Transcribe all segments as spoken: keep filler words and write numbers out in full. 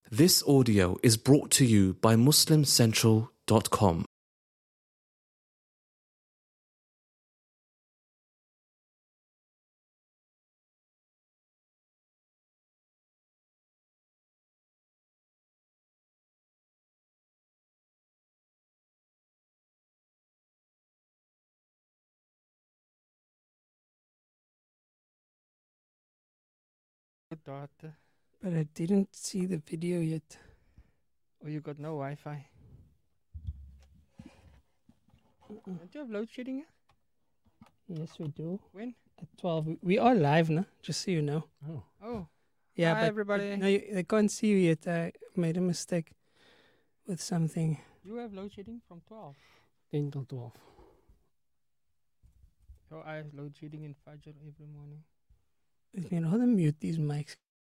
This audio is brought to you by muslim central dot com. Daughter. But I didn't see the video yet. Oh, you got no Wi-Fi? Mm-mm. Don't you have load shedding here? Yes, we do. When? At twelve. We- We are live now, just so you know. Oh, Oh, Yeah, Hi, but, everybody. but no, you, they can't see you yet. I made a mistake with something. you have load shedding from twelve. ten till twelve. Oh, I have load shedding in Fajr every morning. Let me rather mute these mics.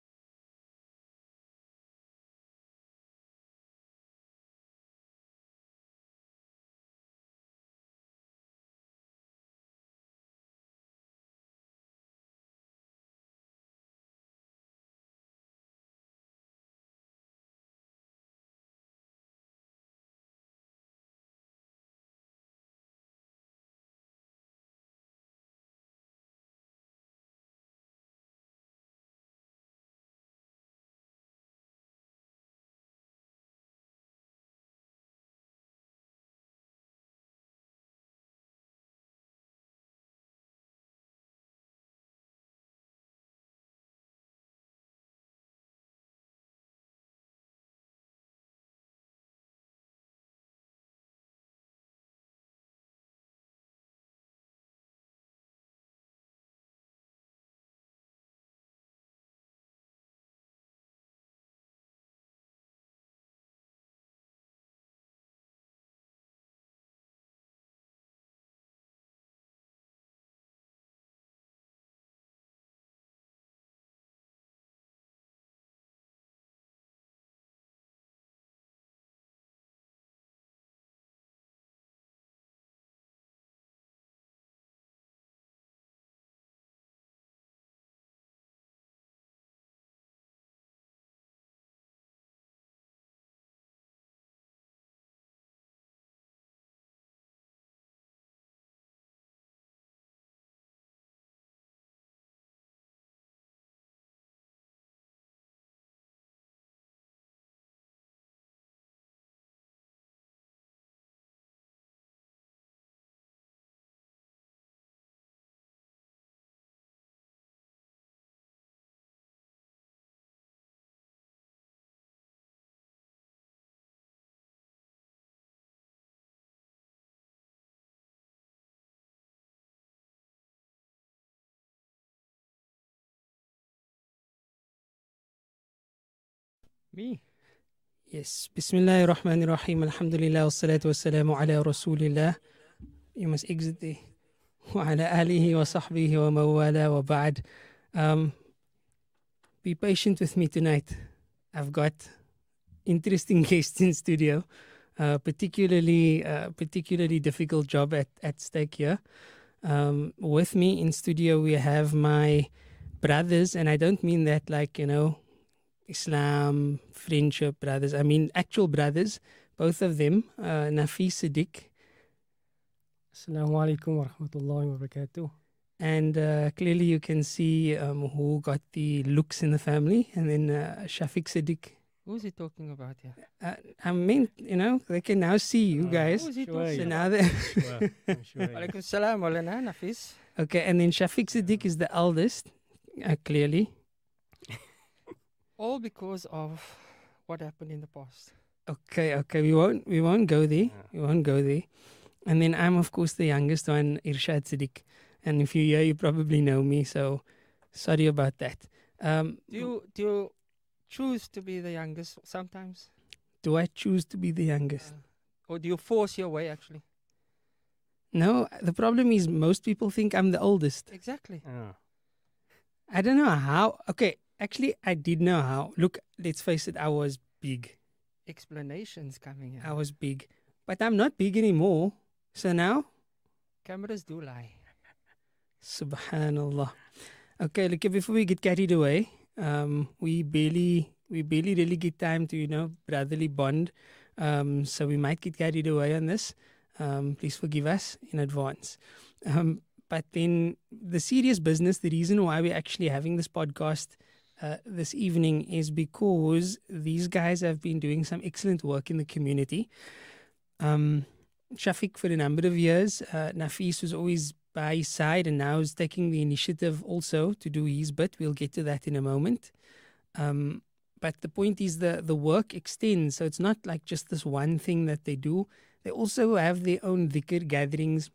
Me? Yes. Bismillahir Rahmanir Rahim. Alhamdulillah. Wassalatu wassalamu ala Rasulillah. You must exit there. Wa ala alihi wa sahbihi wa mawala wa ba'd. Um, be patient with me tonight. I've got interesting guests in studio. Uh, particularly, uh, particularly difficult job at, at stake here. Um, with me in studio, we have my brothers, and I don't mean that like, you know, Islam, friendship brothers. I mean actual brothers, both of them, uh, Nafis Siddiq, Assalamu alaikum wa rahmatullahi wa barakatuh. and uh, clearly you can see um, who got the looks in the family, and then uh, Shafiq Siddiq. Who's he talking about here? Uh, I mean, you know, they can now see you Uh, guys. Who is he Sure, talking So yeah. now about? they Sure, I'm sure. yeah. Alaikum salam, Maulana Nafis. okay, and then Shafiq Siddiq is the eldest, uh, clearly. All because of what happened in the past. Okay, okay, we won't we won't go there. Yeah. We won't go there. And then I'm of course the youngest one, Irshad Siddiq. And if you're here, you probably know me, so sorry about that. Um, Do you do you choose to be the youngest sometimes, do I choose to be the youngest? uh, or do you force your way? Actually, No, the problem is most people think I'm the oldest. exactly. Ah, I don't know how. Okay, actually, I did know how. Look, let's face it, I was big. Explanations coming in. I was big. But I'm not big anymore. So now, Cameras do lie. subhanallah. Okay, look, before we get carried away, um, we barely we barely really get time to, you know, brotherly bond. Um, so we might get carried away on this. Um, please forgive us in advance. Um, but then the serious business, the reason why we're actually having this podcast uh, this evening is because these guys have been doing some excellent work in the community. Um, Shafiq, for a number of years, uh, Nafis was always by his side and now is taking the initiative also to do his bit. We'll get to that in a moment. Um, but the point is the, the work extends. So it's not like just this one thing that they do. They also have their own dhikr gatherings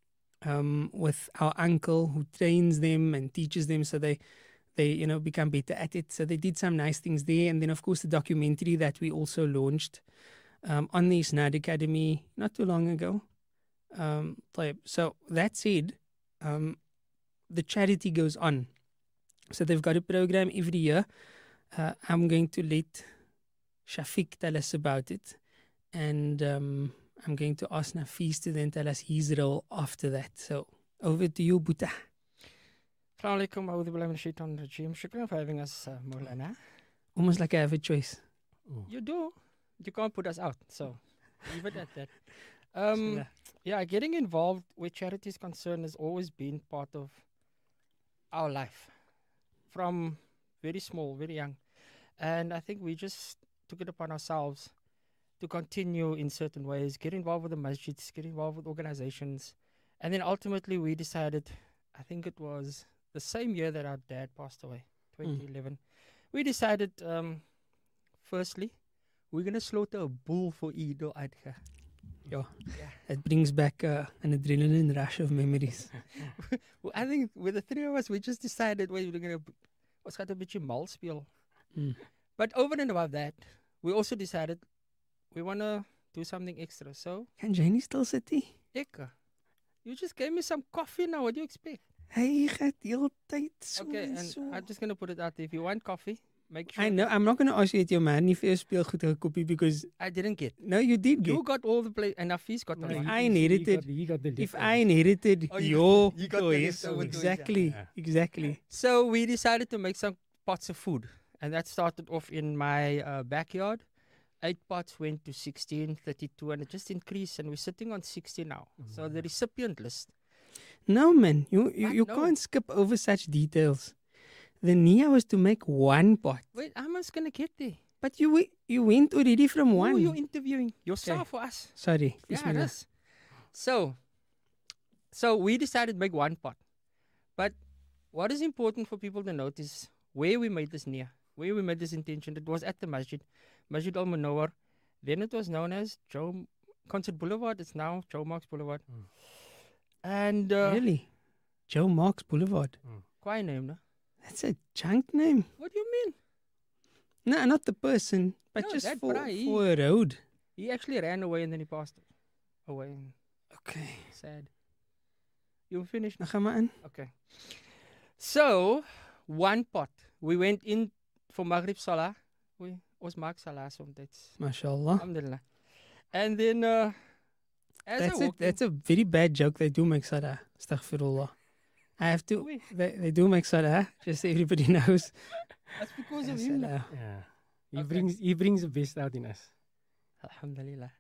um, with our uncle who trains them and teaches them so they, they, you know, become better at it. So they did some nice things there. And then, of course, the documentary that we also launched um, on the Isnad Academy not too long ago. Um, so that said, um, the charity goes on. So they've got a program every year. Uh, I'm going to let Shafiq tell us about it. And um, I'm going to ask Nafis to then tell us his role after that. So over to you, Buta. Assalamu alaikum, a'udhu billahi minash shaitanir rajeem. Shukran for having us, uh, Maulana. Almost like I have a choice. You do. You can't put us out, so leave it at that. Um, yeah, getting involved where charity is concerned has always been part of our life. From very small, very young. And I think we just took it upon ourselves to continue in certain ways, get involved with the masjids, get involved with organizations. And then ultimately we decided, I think it was the same year that our dad passed away, twenty eleven. Mm. We decided, um, firstly, we're going to slaughter a bull for Eid al-Adha. Yeah. yeah, it brings back uh, an adrenaline rush of memories. Well, I think with the three of us, we just decided we were going to, ons gaat 'n bietjie mal speel. Mm. But over and above that, we also decided we want to do something extra. So, can Janie still sit here? Ek, you just gave me some coffee now. What do you expect? Hey, gaat heel tyd so. Okay, and so. I'm just going to put it out there. If you want coffee, make sure. I know. I'm not going to ask you at your man if you speel goed gekopie because I didn't get. No, you did get. You got all the play and Nafis got no, the if one. I inherited, he got, he got if I inherited oh, your you got choice, the exactly, yeah. exactly. So we decided to make some pots of food, and that started off in my uh, backyard. Eight pots went to sixteen, thirty-two, and it just increased, and we're sitting on sixty now. Mm-hmm. So the recipient list. No, man, you you, you no. can't skip over such details. The Nia was to make one pot. Wait, I'm just gonna get there. But you you went already from one. No, you're interviewing yourself okay. for us. Sorry. Yeah, that's, so, so we decided to make one pot. But what is important for people to note is where we made this Nia, where we made this intention. It was at the masjid, Masjid Al Munawwar. Then it was known as Joe Concert Boulevard. It's now Joe Marks Boulevard. Mm. And uh, really, Joe Marks Boulevard. Mm. Quite name, no? That's a junk name. What do you mean? No, not the person, but no, just for, he, for a road. He actually ran away and then he passed away. Okay. Sad. You finished? Okay. So, one pot. We went in for Maghrib Salah. We was Maghrib Salah sometimes. MashaAllah. Alhamdulillah. And then, uh, as that's, I a, that's a very bad joke. They do make Salah. Astaghfirullah. I have to. They, they do make Salah. Just so everybody knows. That's because of him. Yeah. He okay. brings he brings the best out in us. Alhamdulillah.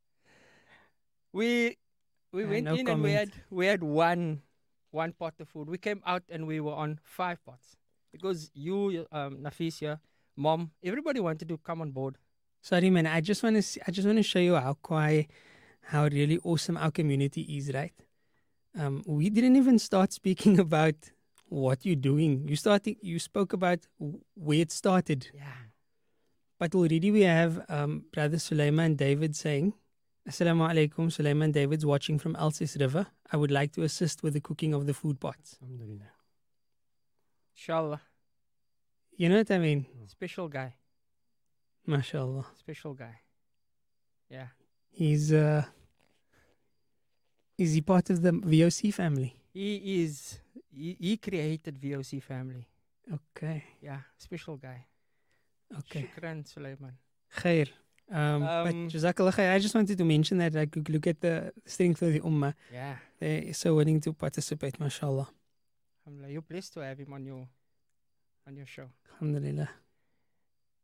We we uh, went no in comment. and we had we had one one pot of food. We came out and we were on five pots. Because you, um, Nafis here, Mom, everybody wanted to come on board. Sorry man, I just wanna see, I just wanna show you how quiet, how really awesome our community is, right? Um we didn't even start speaking about what you're doing. You started. You spoke about where it started. Yeah. But already we have um, Brother Sulaiman David saying, Assalamu alaikum, Sulaiman David's watching from Alsace River. I would like to assist with the cooking of the food pots. Alhamdulillah. Inshallah. You know what I mean? Special guy. MashaAllah. Special guy. Yeah. He's, uh, is he part of the V O C family? He is. He, he created V O C family. Okay. Yeah, special guy. Okay. Shukran, Sulaiman. Khair. Um, um, but Jazakallah khair. I just wanted to mention that I could look at the strength of the Ummah. Yeah. They're so willing to participate, mashallah. Alhamdulillah. You're blessed to have him on your on your show. Alhamdulillah.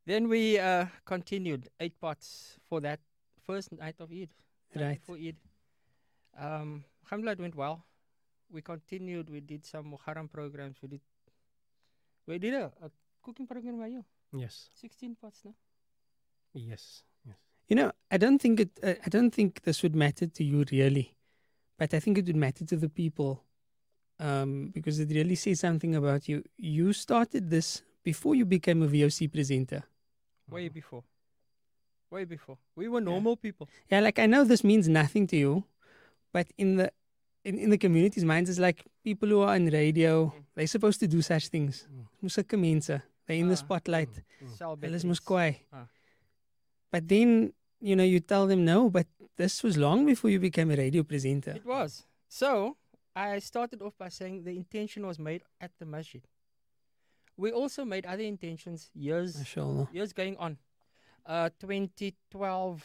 Then we uh, continued eight parts for that first night of Eid. night Right. before Eid. Um, Alhamdulillah, it went well. We continued. We did some Muharram programs. We did. We did a, a cooking program by you. Yes. Sixteen pots, no? Yes. Yes. You know, I don't think it. Uh, I don't think this would matter to you really, but I think it would matter to the people, um, because it really says something about you. You started this before you became a V O C presenter. Way Mhm. before. Way before. We were normal people. Yeah, like I know this means nothing to you, but in the in, in the community's minds, it's like people who are on radio, Mm. they're supposed to do such things. Mm. Moes sulke mense, they're in the Ah. spotlight. Mm. Sell Hulle is batteries. mos kwaai. Ah. But then, you know, you tell them no, but this was long before you became a radio presenter. It was. So I started off by saying the intention was made at the masjid. We also made other intentions years Mashallah. years going on. Uh, twenty twelve,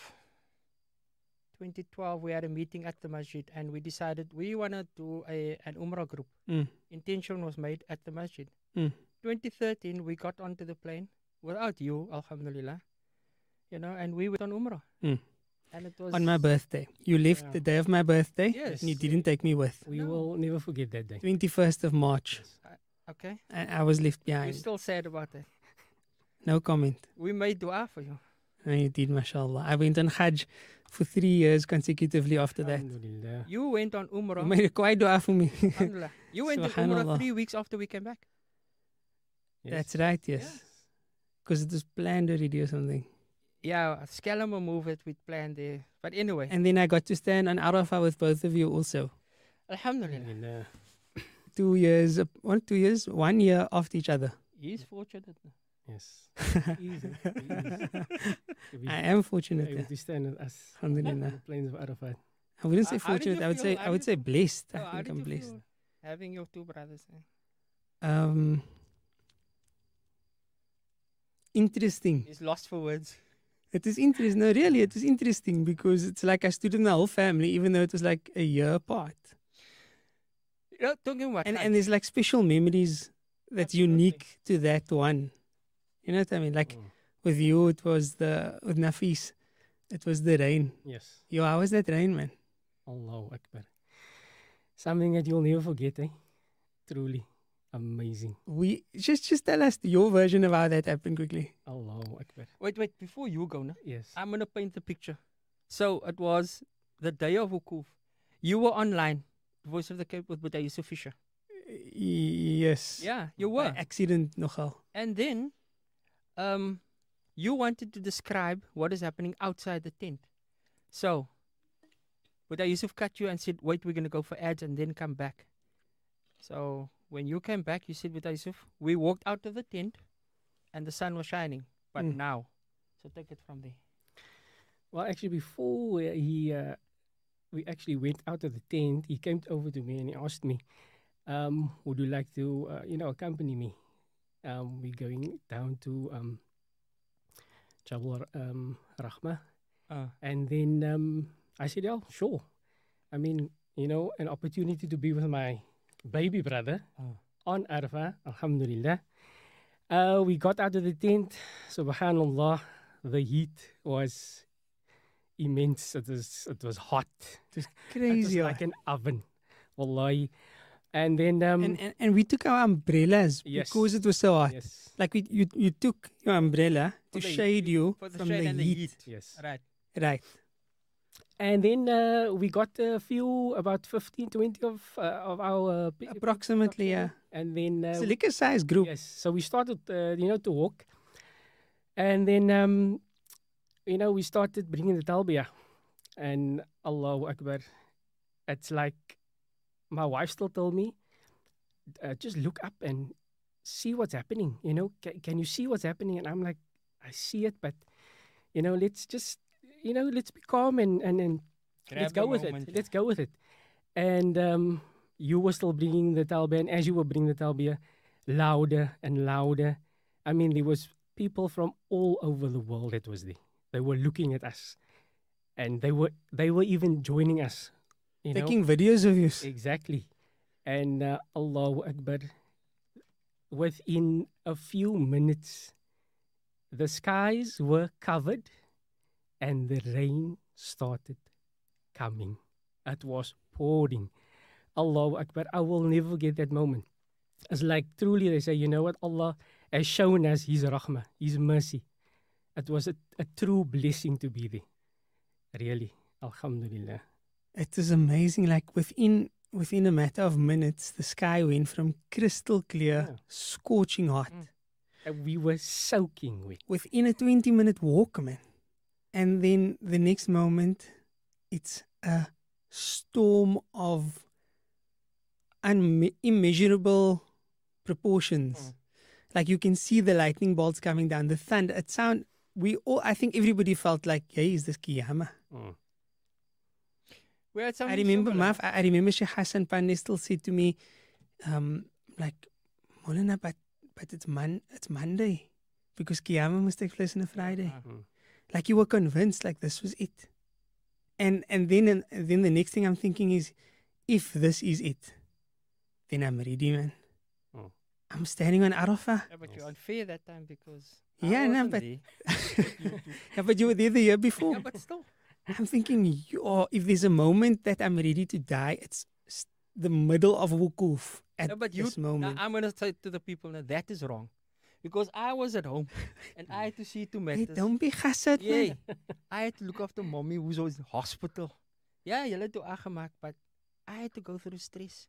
twenty twelve, we had a meeting at the masjid and we decided we want to do a an Umrah group. Mm. Intention was made at the masjid. Mm. twenty thirteen, we got onto the plane without you, alhamdulillah. You know, and we went on Umrah. Mm. And it was On my birthday. You left Yeah. the day of my birthday Yes. and you didn't take me with. We No. will never forget that day. twenty-first of March. Yes. Okay. I, I was left You're behind. still sad about that. No comment. We made dua for you. No, you did, mashallah. I went on Hajj for three years consecutively after that. Alhamdulillah. You went on You Umrah. made a quite dua for me. Alhamdulillah. You went on Umrah Subhanallah. three weeks after we came back. Yes. That's right, yes. Because it was planned already or something. Yeah, Scalama move it we planned there. But anyway, And then I got to stand on Arafah with both of you also. Alhamdulillah. Alhamdulillah. Two years, uh, one, two years, one year after each other. He's fortunate. Yes. Easy. Easy. I am fortunate. Able yeah. to stand with us Alhamdulillah. on the plains of Arafat. I wouldn't say Uh, how did you fortunate. I would feel- say how I would did say you- blessed. So I how think did I'm you blessed. feel having your two brothers? eh? Um, interesting. He's lost for words. It is interesting. No, really, it is interesting because it's like I stood in the whole family, even though it was like a year apart. You know, talking about And Hajj, and there's like special memories that's Absolutely. unique to that one. You know what I mean? Like Mm. with you, it was the with Nafis, it was the rain. Yes. Yo, how was that rain, man? Allahu Akbar. Something that you'll never forget, eh? Truly amazing. We just just tell us your version of how that happened quickly. Allahu Akbar. wait, wait, before you go, no? Yes. I'm going to paint the picture. So it was the day of Wukuf. You were online, Voice of the Cape with Buddha Yusuf Fisher. Y- Yes. Yeah, you By were. accident nogal. And then um, you wanted to describe what is happening outside the tent. So, Buddha Yusuf cut you and said, wait, we're going to go for ads and then come back. So, when you came back, you said, Buddha Yusuf, we walked out of the tent and the sun was shining. But Mm. now, so take it from there. Well, actually, before uh, he, uh, we actually went out of the tent, he came over to me and he asked me, um, "Would you like to, uh, you know, accompany me? Um, we're going down to um, Jabal um, Rahmah." Uh, And then um, I said, "Yeah, sure. I mean, you know, an opportunity to be with my baby brother Oh. on Arafah, Alhamdulillah." Uh, we got out of the tent. Subhanallah, the heat was immense. It was it was hot. It was Crazy. yeah. like an oven, wallahi. And then um, and, and and we took our umbrellas Yes. because it was so hot. yes, Like we, you, you took your umbrella For to the shade you for the from shade the and the heat. heat. yes. Right. Right. And then uh, we got a few, about fifteen, twenty of uh, of our uh, pe- Approximately, yeah. And then uh, It's a liquor size group. yes, so we started, uh, you know, to walk, and then um, you know, we started bringing the talbiyah, and Allahu Akbar, it's like my wife still told me, uh, just look up and see what's happening. You know, can, can you see what's happening? And I'm like, I see it, but you know, let's just, you know, let's be calm and and, and let's Grab go a with moment, it. yeah. Let's go with it. And um, you were still bringing the talbiyah, and as you were bringing the talbiyah, louder and louder. I mean, there was people from all over the world that was there. They were looking at us, and they were they were even joining us. You know? Taking videos of you. Exactly. And uh, Allahu Akbar, within a few minutes, the skies were covered and the rain started coming. It was pouring. Allahu Akbar. I will never forget that moment. It's like truly they say, you know what? Allah has shown us His rahmah, His mercy. It was a, a true blessing to be there. Really. Alhamdulillah. It is amazing. Like within within a matter of minutes, the sky went from crystal clear, Yeah. scorching hot, Mm. And we were soaking wet. within a twenty minute walk, man. And then the next moment, it's a storm of unme- immeasurable proportions. Mm. Like you can see the lightning bolts coming down, the thunder. It sound. We all. I think everybody felt like, "Hey, is this Qiyamah?" Mm. We had I something remember, similar. Maf, I I remember Sheikh Hassan Pandey still said to me, um, like, Molana, but, but it's, mon- it's Monday because Qiyamah must take place on a Friday. Uh, Mm. Like you were convinced, like this was it. And and then and then the next thing I'm thinking is, if this is it, then I'm ready, man. Mm. I'm standing on Arafah. yeah, but Yes. you're unfair that time because Yeah, I no, wasn't but- there. Yeah, but you were there the year before. Yeah, but still. I'm thinking, yo, if there's a moment that I'm ready to die, it's s- the middle of wukuf at No, but you, this now moment. I'm going to say to the people now that is wrong. Because I was at home and I had to see two Hey, matters. don't be gasset, Yeah, man. I had to look after mommy who's always in hospital. Yeah, jy het toe aangemaak, but I had to go through stress.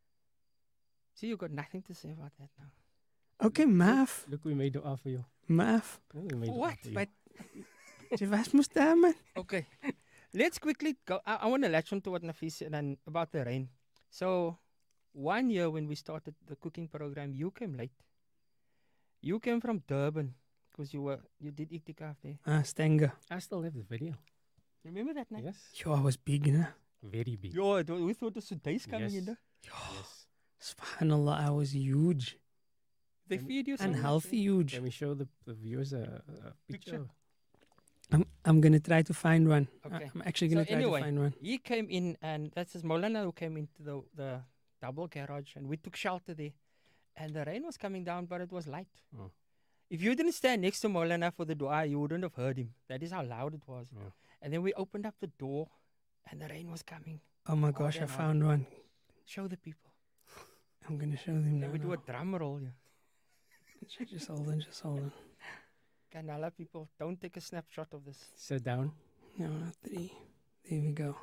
See, you got nothing to say about that now. Okay, Maaf, Look, we made dua for you. Maaf. No, we made dua What? for you. But jy was mos daar, man. Okay, let's quickly go. I, I want to latch on to what Nafis said and about the rain. So, one year when we started the cooking program, you came late. You came from Durban because you were you did iktikaf there. Ah, Stanger. I still have the video. Remember that night? Yes. Yo, I was big, you know. Very big. Yo, it wa- we thought the Sudais coming in Yes. there. Yes. Subhanallah, I was huge. They And- feed you so much, Unhealthy eh? huge. Can we show the, the viewers a, a picture? Picture. I'm, I'm going to try to find one. I- Okay. I'm actually going to So try anyway, to find one. He came in, and that's his Molana who came into the, the double garage, and we took shelter there. And the rain was coming down, but it was light. Oh. If you didn't stand next to Molana for the dua, you wouldn't have heard him. That is how loud it was. Yeah. And then we opened up the door, and the rain was coming. Oh my gosh, I then how- found one. Show the people. I'm going to show them now. Then we do now. a drum roll. Yeah. Just hold on, just hold on. Canala people, don't take a snapshot of this. Sit down. No, not three. There we go.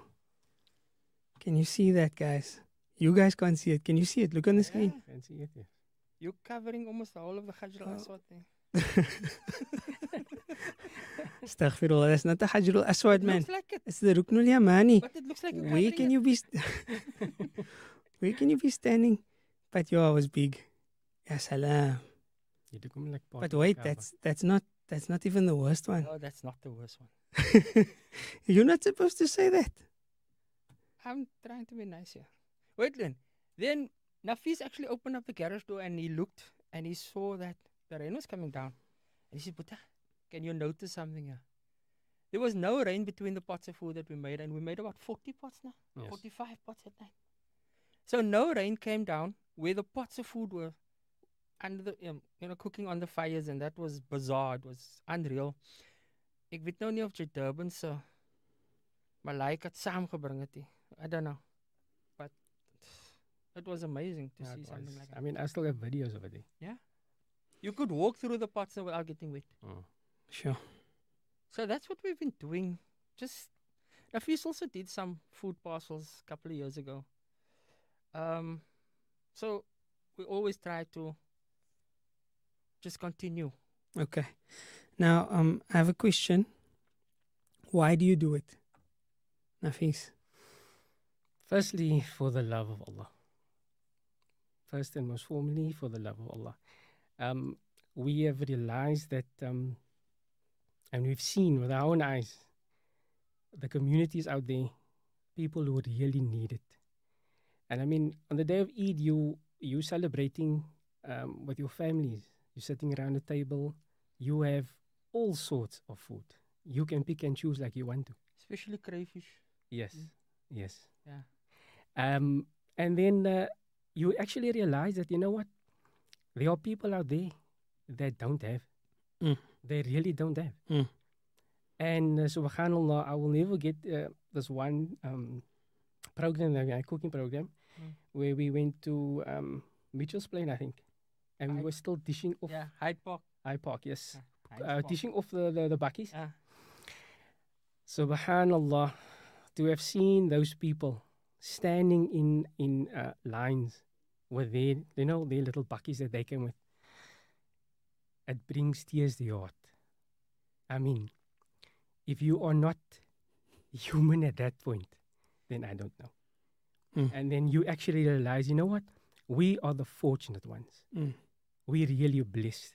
Can you see that, guys? You guys can't see it. Can you see it? Look on the screen. Yeah. Can see it. Yes. You're covering almost the whole of the Hajj Oh. al-Aswad there. Astaghfirullah, that's not the Hajrul Aswad, It man. looks like it, It's the Ruknul Yamani. but it looks like you're Where covering can it. you be? St- Where can you be standing? But yo, I was big. Ya salam. You took them like part But of the wait, Kaaba. that's that's not that's not even the worst one. No, that's not the worst one. You're not supposed to say that. I'm trying to be nice here. Wait, then. Then Nafis actually opened up the garage door and he looked and he saw that the rain was coming down. And he said, Buddha, can you notice something here? There was no rain between the pots of food that we made, and we made about forty pots now. Yes. forty-five pots at night. So no rain came down where the pots of food were under the, um, you know, cooking on the fires, and that was bizarre. It was unreal. Ek weet nou nie of jy Durban se Malaika het saamgebring het nie. I don't know. But it was amazing to Yeah, see it something was. like I that. mean, I still have videos of it. eh. You could walk through the pots without getting wet. Oh. Sure. So that's what we've been doing. Just Nafis also did some food parcels a couple of years ago. Um, so we always try to just continue. Okay. Now, um, I have a question. Why do you do it, Nafis? Firstly, for the love of Allah. First and most formally, for the love of Allah. Um, we have realized that, um, and we've seen with our own eyes, the communities out there, people who really need it. And I mean, on the day of Eid, you you celebrating um, with your families. You're sitting around the table. You have all sorts of food. You can pick and choose like you want to. Especially crayfish. Yes, Mm. yes. Yeah. Um, and then uh, you actually realize that, you know what? There are people out there that don't have. Mm. they really don't have. Mm. And uh, subhanallah, I will never get uh, this one um, program, a cooking program, Mm. where we went to um, Mitchell's Plain, I think, and we Hyde- were still dishing off Yeah, Hyde Park. Hyde Park, yes, Hyde uh, Park. dishing off the the, the bakkies. Yeah. Subhanallah, to have seen those people standing in in uh, lines with their, you know, their little bakkies that they came with, it brings tears to your heart. I mean, if you are not human at that point, then I don't know. Mm. And then you actually realize, you know what? We are the fortunate ones. Mm. We really blessed.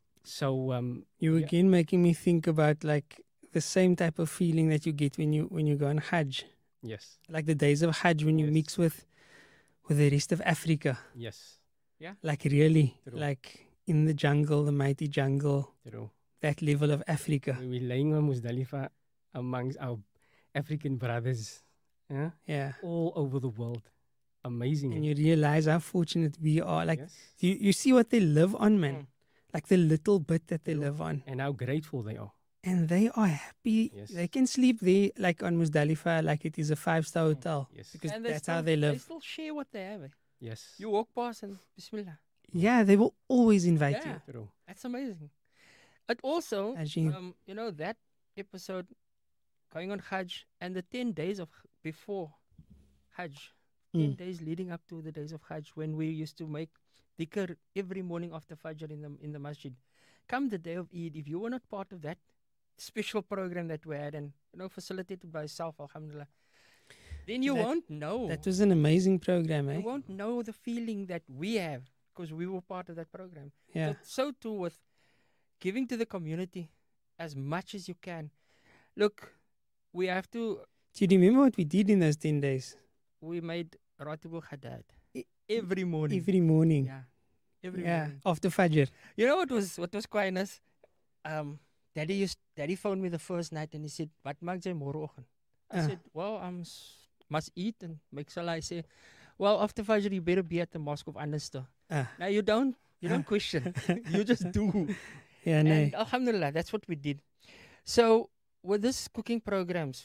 So um, You Yeah. again making me think about like the same type of feeling that you get when you when you go on Hajj, yes, like the days of Hajj when you Yes. mix with with the rest of Africa, yes, like really, True. like in the jungle, the mighty jungle, true. that level of Africa. When we're laying on Muzdalifa amongst our African brothers, yeah, Yeah, all over the world. Amazing. and you realize how fortunate we are. Like yes. you, you see what they live on, man. Mm. Like the little bit that they True. live on, And how grateful they are. and they are happy. Yes. They can sleep there, like on Muzdalifa, like it is a five star Mm. hotel, Yes. because And that's still, how they They live. still share what they have. Eh? Yes. You walk past and Bismillah. Yeah, they will always invite Yeah. True. That's amazing. It also, you. Ajib. um, you know, that episode going on Hajj and the ten days of before Hajj, ten Mm. days leading up to the days of Hajj, when we used to make dhikr every morning after Fajr in the in the masjid. Come the day of Eid, if you were not part of that special program that we had and you know facilitated by yourself, alhamdulillah, then you That- won't know. That was an amazing program, eh? You won't know the feeling that we have because we were part of that program. Yeah. So, so too with giving to the community as much as you can. Look, we have to. Do you remember what we did in those ten days? We made Ratibul Haddad E- every morning. Every morning. Yeah, every Yeah, morning. after Fajr. You know what was what was quite nice? Um, Daddy used Daddy phoned me the first night and he said, "Wat maak jy môreoggend?" I Ah. said, "Well, I'm s- must eat and make salah." I say, "Well, after Fajr you better be at the mosque of Anasta." Ah. Now you don't you don't question, you just do. Yeah, no. And alhamdulillah, that's what we did. So with this cooking programs,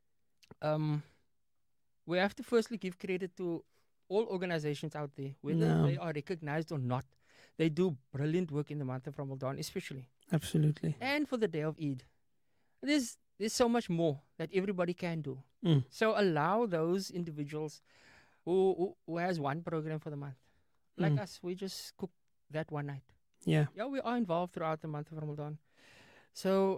um, we have to firstly give credit to all organizations out there, whether No. they are recognized or not. They do brilliant work in the month of Ramadan, especially, Absolutely. and for the day of Eid. There's there's so much more that everybody can do. Mm. So allow those individuals who who, who has one program for the month, like Mm. us, we just cook that one night. Yeah. Yeah, we are involved throughout the month of Ramadan. So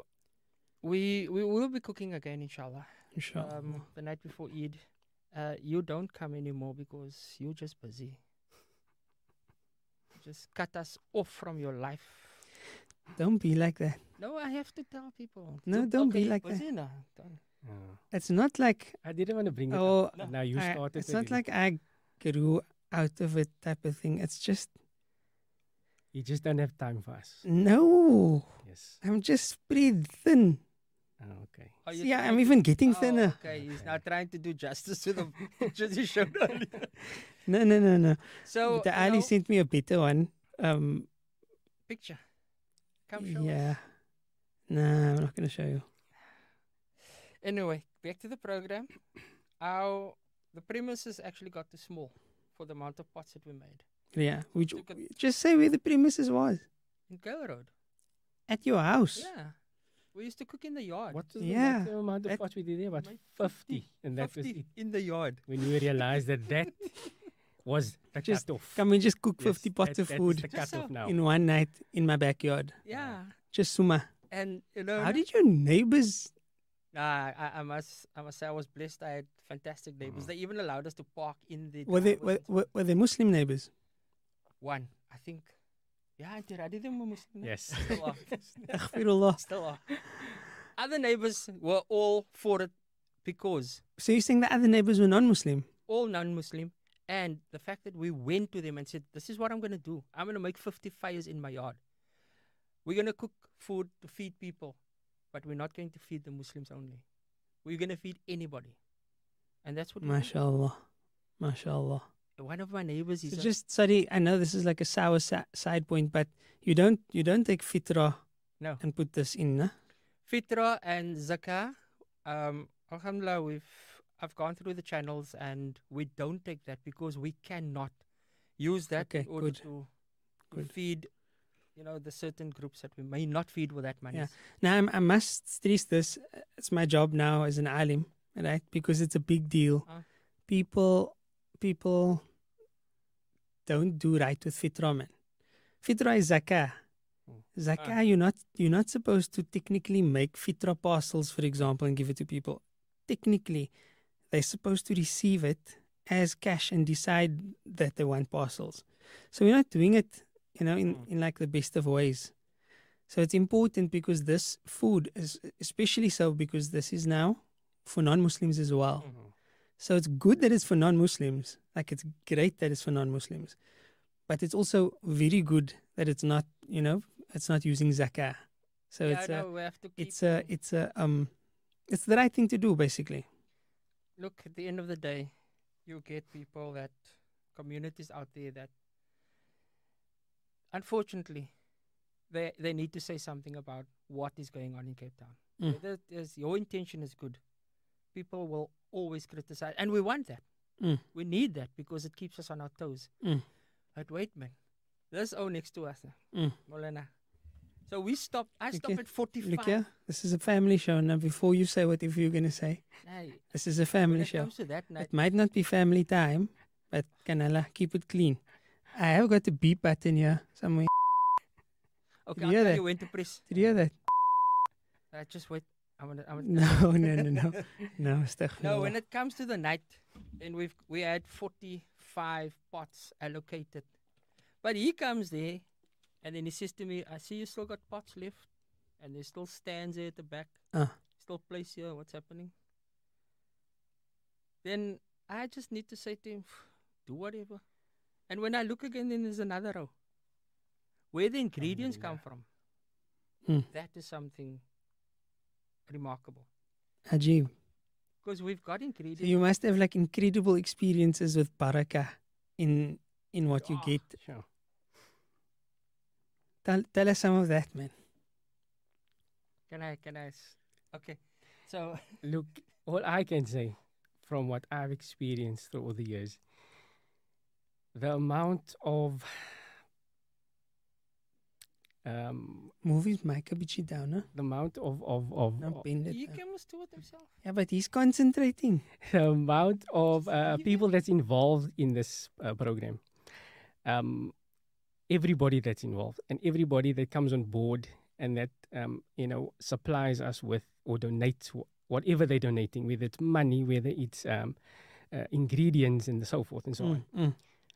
we we will be cooking again, inshallah. Inshallah. Um, the night before Eid. Uh, you don't come anymore because you're just busy. Just cut us off from your life. Don't be like that. No, I have to tell people. No, Look, don't okay, be like that. busy now. Don't- Uh, It's not like I didn't want to bring it Oh, up. but Now you I- started. it's not it. like I grew out of it type of thing. It's just You just don't have time for us. no. Yes. I'm just spread thin. Oh, okay. Are you See, yeah, trying I'm to- even getting Oh, thinner. okay, he's Okay. now trying to do justice to the pictures he showed earlier. No, no, no, no. So, the you Ali know, sent me a better one. Um, picture. Come show us. yeah. Nah, I'm not gonna show you. Anyway, back to the program. Our the premises actually got too small for the amount of pots that we made. Yeah, which Look at- just say where the premises was In Gale Road. at your house. Yeah. We used to cook in the yard. What was Yeah, the maximum amount of that- pots we did there? About Made fifty. And that was fifty it. in the yard. When we realized that that was the Just cut-off. Can we just cook Yes, fifty pots that- of that is food the Just cut-off so- now. in one night in my backyard? Yeah. Just suma. And you know How did your neighbors? Nah, I, I must I must say I was blessed. I had fantastic neighbors. They even allowed us to park in the Were they driveways were, and so were, were they Muslim neighbors? One, I think. Yeah, Auntie Radhi, them were Muslim. Yes. Still are. Astaghfirullah. Still are. Other neighbors were all for it because So you're saying the other neighbors were non-Muslim? all non-Muslim, and the fact that we went to them and said, "This is what I'm gonna do. I'm gonna make fifty fires in my yard. We're gonna cook food to feed people, but we're not going to feed the Muslims only. We're gonna feed anybody." And that's what we did. MashaAllah. MashaAllah. One of my neighbors is So a- just sorry, I know this is like a sour sa- side point, but you don't you don't take fitra No. and put this in, nah? Fitra and Zakah, um, alhamdulillah, we've I've gone through the channels and we don't take that because we cannot use that Okay, in order good. to Good. feed, you know, the certain groups that we may not feed with that money. Yeah. Now, I'm, I must stress this. uh, It's my job now as an alim, right? Because it's a big deal. Ah. People, people don't do right with fitra, man. Fitra is zakah. Mm. Zakah, Ah. you're not you're not supposed to technically make fitra parcels, for example, and give it to people. Technically, they're supposed to receive it as cash and decide that they want parcels. So we're not doing it, you know, in, Mm. in like the best of ways. So it's important because this food is especially so because this is now for non-Muslims as well. Mhm. So it's good that it's for non-Muslims. Like it's great that it's for non-Muslims, but it's also very good that it's not, you know, it's not using zakah. So yeah, it's no, a, we have to keep. it's a, it's a, um, it's the right thing to do, basically. Look, at the end of the day, you get people that communities out there that, unfortunately, they they need to say something about what is going on in Cape Town. Mm. Whether it is your intention is good, people will always criticize, and we want that. Mm. We need that because it keeps us on our toes. Mm. But wait, man, this O next to us, Mm. Molana. So we stop. I stop Okay. at forty-five. Look here, this is a family show. Now, before you say whatever you're going to say, Hey, this is a when family it show. comes to that night, It might not be family time, but can Allah keep it clean? I have got a beep button here somewhere. okay, you I'll hear tell that? you when to press. Did you hear that? Uh, just wait. I'm gonna. I'm gonna No, no, no, no. No, No, astaghfirullah. when it comes to the night, and we've we had forty-five pots allocated, but he comes there, and then he says to me, "I see you still got pots left, and there's still stands there at the back, Ah. still place here. What's happening?" Then I just need to say to him, "Do whatever." And when I look again, then there's another row. Where the ingredients come from, Hmm. that is something remarkable. Ajib. Because we've got ingredients. So you must have like incredible experiences with barakah in in what you Ah. get. Sure. Tell, tell us some of that, man. Can I? Can I? s- Okay. So Look, all I can say from what I've experienced through all the years, the amount of um, Movies make a bitchy down, huh? the amount of of of, Now of bend it he down. can almost do it himself. Yeah, but he's concentrating. the amount of uh, leave people that's involved in this uh, program. Um, everybody that's involved and everybody that comes on board and that um, you know supplies us with or donates wh- whatever they're donating, whether it's money, whether it's um, uh, ingredients and so forth and so Mm, mm. on.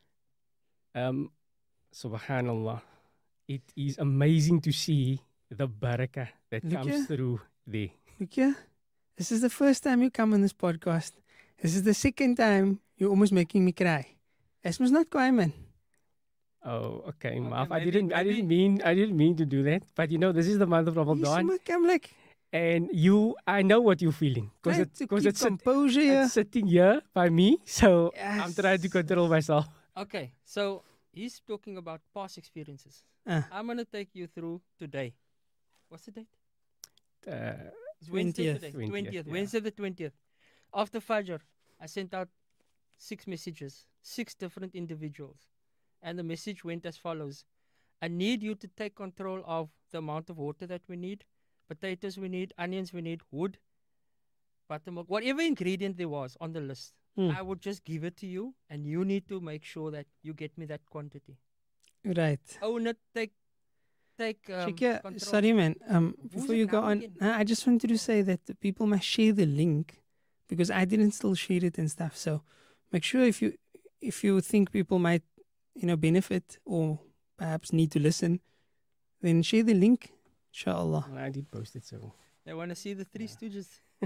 Um, Subhanallah, it is amazing to see the barakah that Look comes here. through there. Look here. This is the first time you come on this podcast. This is the second time you're almost making me cry. This was not cry, man. Oh, okay, Okay, Maaf. I maybe- didn't. I maybe- didn't mean. I didn't mean to do that. But you know, this is the month of Yes, Ramadan, maar I'm like, and you. I know what you're feeling because try it's to because keep it's, sit- composure here. it's sitting here by me. So I'm Yes. trying to control myself. Okay, so he's talking about past experiences. Ah. I'm gonna take you through today. What's the date? Uh, It's Wednesday twentieth. today. twentieth, Twentieth. yeah. Wednesday the twentieth. After Fajr, I sent out six messages, six different individuals, and the message went as follows: I need you to take control of the amount of water that we need, potatoes we need, onions we need, wood, buttermilk, whatever ingredient there was on the list. Mm. I would just give it to you, and you need to make sure that you get me that quantity. Right. Own it. Take, take. Um, Shakia, control. sorry, man. Um, Who's before it you go now on, again? uh, I just wanted to say that the people must share the link because I didn't still share it and stuff. So make sure if you if you think people might, you know, benefit or perhaps need to listen, then share the link. Inshallah. I did post it, so They want to see the Three Stooges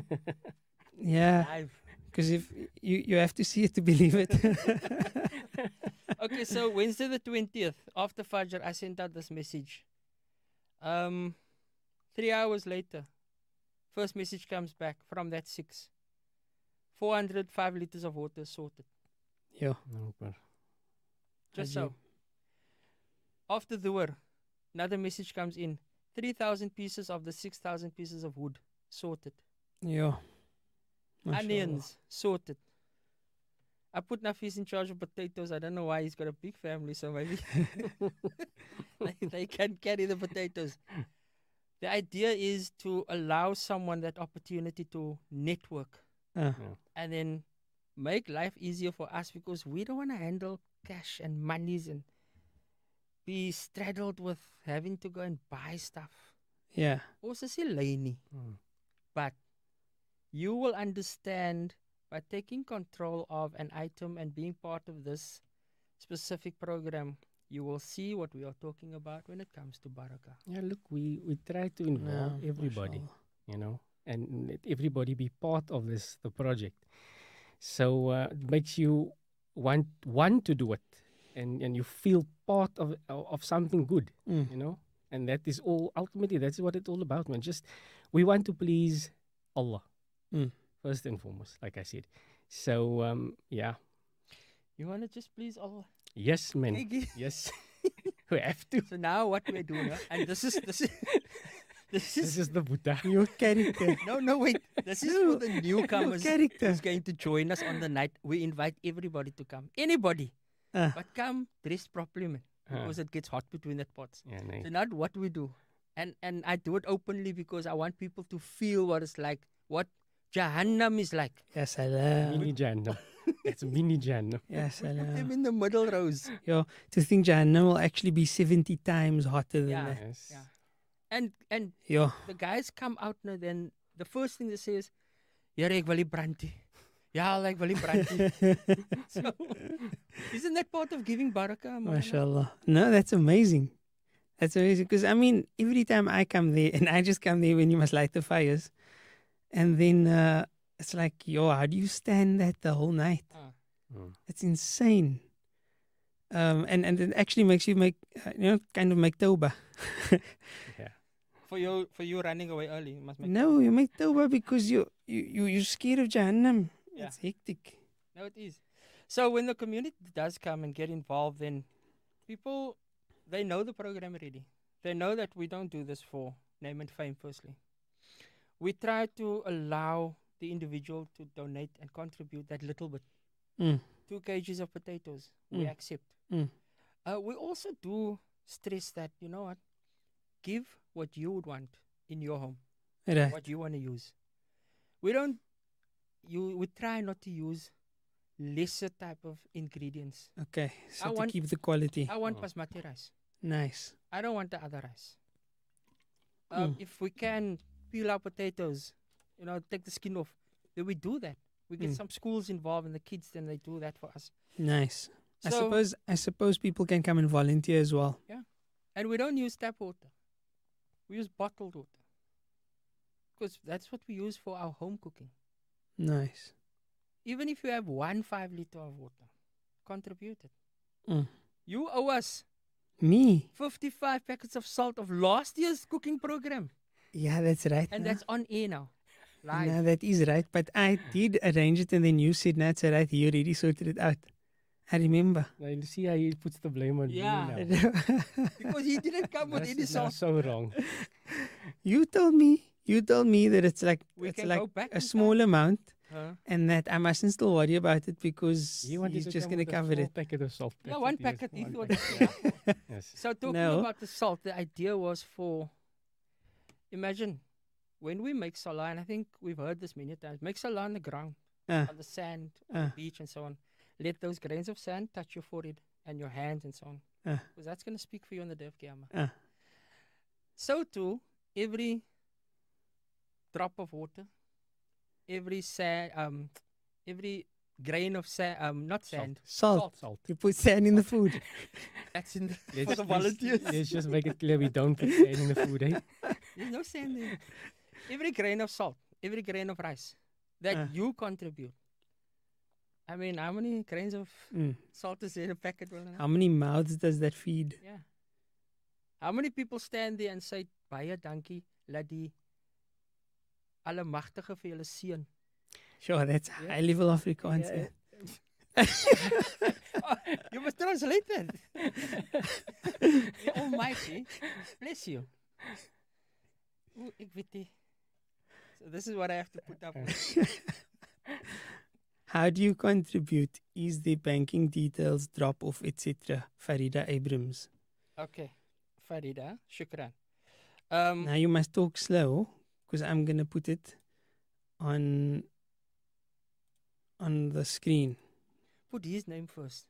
Yeah, live. because if you you have to see it to believe it. Okay, so Wednesday the twentieth, after Fajr, I sent out this message. Um, three hours later, first message comes back from that six. four hundred five liters of water sorted. Yeah. no, but Just Ajib. so. After Dhuhr, another message comes in. three thousand pieces of the six thousand pieces of wood sorted. Yeah. Mashallah. Onions sorted. I put Nafis in charge of potatoes. I don't know why. He's got a big family, so maybe they, they can carry the potatoes. The idea is to allow someone that opportunity to network Uh, and then make life easier for us, because we don't want to handle cash and monies and be straddled with having to go and buy stuff. yeah. Also, say laney. Mm. But you will understand by taking control of an item and being part of this specific program, you will see what we are talking about when it comes to barakah. Yeah, look, we, we try to involve Yeah, everybody, mashallah. you know, and let everybody be part of this, the project. So uh, it makes you want want to do it, and, and you feel part of of something good, Mm. you know. And that is all, ultimately, that's what it's all about, man. Just, we want to please Allah, Mm. first and foremost, like I said. So, um, yeah. You want to just please Allah. Yes, man. Okay. Yes. We have to. So now what we're doing, huh? And this is this is this This is is the Buddha. Your character. no no wait. This is for the Your newcomers character. who's going to join us on the night. We invite everybody to come. Anybody. Uh, But come dressed properly, man. Ah. Because it gets hot between the pots. Yeah, nice. So not what we do. And and I do it openly because I want people to feel what it's like, what Jahannam is like. ya salam. Mini Jannah. It's mini Jannah. Ya Put them salam. in the middle rows. Yo, to think Jahannam will actually be seventy times hotter than Yeah. that. Yes. Yeah. And and Yo. the guys come out now, then the first thing they say is, "Yeah, ek wil nie brand nie. Ja, ek wil nie brand nie." So, isn't that part of giving barakah? Maulana? Mashallah. No, that's amazing. That's amazing. Because, I mean, every time I come there, and I just come there when you must light the fires, and then uh, it's like, yo, how do you stand that the whole night? Ah. Mm. It's insane. Um, and, and it actually makes you make, uh, you know, kind of make tawbah. Yeah. For you, for you running away early, you must make No, you make tawbah because you, you, you, you're scared of Jahannam. Yeah. It's hectic. No, it is. So when the community does come and get involved, then people, they know the program already. They know that we don't do this for name and fame, firstly. We try to allow the individual to donate and contribute that little bit. Mm. Two kgs of potatoes, we Mm. accept. Mm. Uh, we also do stress that, you know what, give what you would want in your home, Right. what you want to use. We don't, you, we try not to use lesser type of ingredients. Okay. So I to want- keep the quality. I want Mm. basmati rice. Nice. I don't want the other rice. Um, Mm. If we can peel our potatoes, you know, take the skin off, then we do that. We get Mm. some schools involved and the kids, then they do that for us. Nice. I So- suppose I suppose people can come and volunteer as well. And we don't use tap water. We use bottled water. Because that's what we use for our home cooking. Nice. Even if you have one five liter of water, contribute it. Mm. You owe us Me? fifty-five packets of salt of last year's cooking program. Yeah, that's right. And no? that's on air now. Live. No, that is right. But I did arrange it and then you said, no, it's all right. You already sorted it out. I remember. Now you see how he puts the blame on Yeah. me now. Because he didn't come with That's any now salt. so wrong. you told me. You told me that it's like We it's can like go back a in small time. amount Huh? and that I mustn't still worry about it because He wanted he's to just come going to with a cover small it. packet of salt. Yeah, That's one what he has, packet. He one thought, packet. yeah. Yes. So talking No. about the salt, the idea was for, imagine, when we make salah, and I think we've heard this many times, make salah on the ground, Ah, on the sand, on ah, the beach and so on. Let those grains of sand touch your forehead and your hands and so on. Ah. Because that's going to speak for you on the day of Qiyamah. ah. So too, every drop of water, every sand, um, every grain of sand, um, not Salt. sand, Salt. salt. Salt. You put sand in the food. That's in the, for Let's, the let's- volunteers. let's just make it clear we don't put sand in the food, eh? There's no sand there. Every grain of salt, every grain of rice that Ah. you contribute. I mean, how many grains of Mm. salt is in a packet? Well, How many mouths does that feed? yeah. How many people stand there and say, baie dankie, laat die Allemachtige vir julle seën. Sure, that's Yeah. high level Afrikaans. Yeah. eh? Oh, you must translate that. The Almighty bless you. Oeh, ik weet die. So this is what I have to put up with. How do you contribute? Is the banking details, drop off, et cetera? Farida Abrams. Okay. Farida, shukran. Um, Now you must talk slow because I'm gonna put it on on the screen. Put his name first.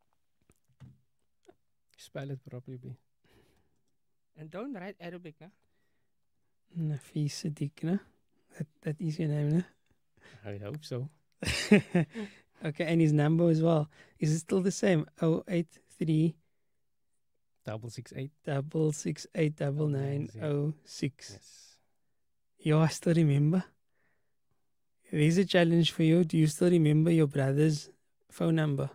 Spell it properly. And don't write Arabic, nah? Nafis Siddiq, no? That that is your name, no? I hope so. Okay, and his number as well. Is it still the same? Oh eight three Double six eight. double six eight double nine oh six. Yes. You I still remember. There's a challenge for you. Do you still remember your brother's phone number?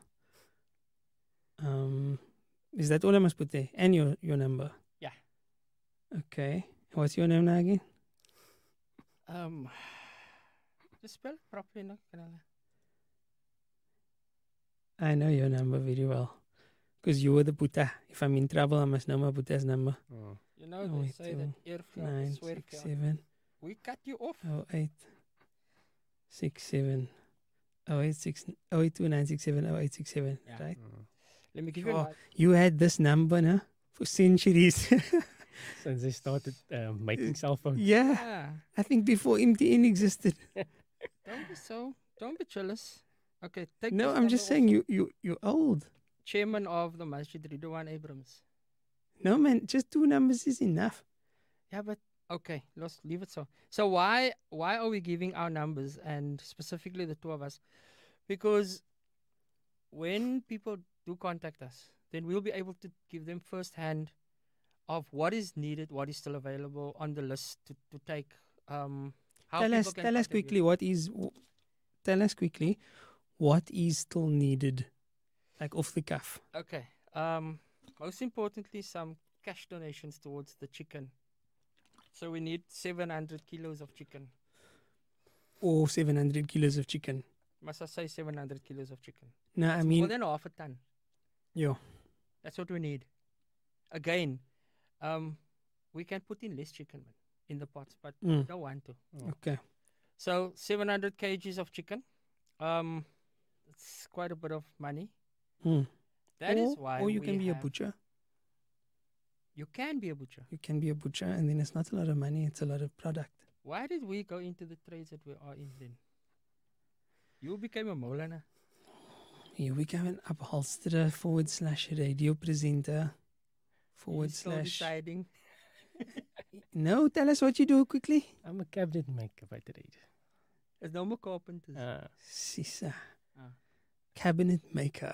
Um, is that all I must put there? And your your number? Yeah. Okay. What's your name now again? Um, just spell it properly, no? Kanala. I know your number very well. Because you were the Buddha. If I'm in trouble, I must know my Buddha's number. Oh. You know, Oh, they wait, say two, that eerveld Nine is six sweerveld. seven We cut you off. oh eight six seven oh eight six oh eight two nine six seven oh eight six seven. Yeah. Right? Mm. Let me give you Oh, a you had this number, no? For centuries. Since they started uh, making cell phones. Yeah. Yeah. I think before M T N existed. Don't be so. Don't be jealous. Okay, take No, this I'm just number saying also. you you you're old. Chairman of the Masjid Ridwan Abrams. No man, just two numbers is enough. Yeah, but okay, let's leave it so. So why why are we giving our numbers and specifically the two of us? Because when people do contact us, then we'll be able to give them first hand of what is needed, what is still available on the list to, to take. Um, how tell people us can tell us contact you. quickly what is w- tell us quickly what is still needed. Like off the cuff. Okay. Um, most importantly, some cash donations towards the chicken. So we need seven hundred kilos of chicken. Or seven hundred kilos of chicken. Must I say seven hundred kilos of chicken? No, I That's mean more than half a ton. yo. That's what we need. Again, um, we can put in less chicken man, in the pots, but we Mm, don't want to. okay. So seven hundred kgs of chicken. Um, it's quite a bit of money. Mm. That or, is why. or you we can be a have- butcher. You can be a butcher. You can be a butcher and then it's not a lot of money, it's a lot of product. Why did we go into the trades that we are in then? You became a molana. Here we go, an upholsterer forward slash radio presenter forward You're still slash. deciding. No, tell us what you do quickly. I'm a cabinet maker by trade. There's no more carpenters. Uh, Sisa. Ah. Cabinet maker.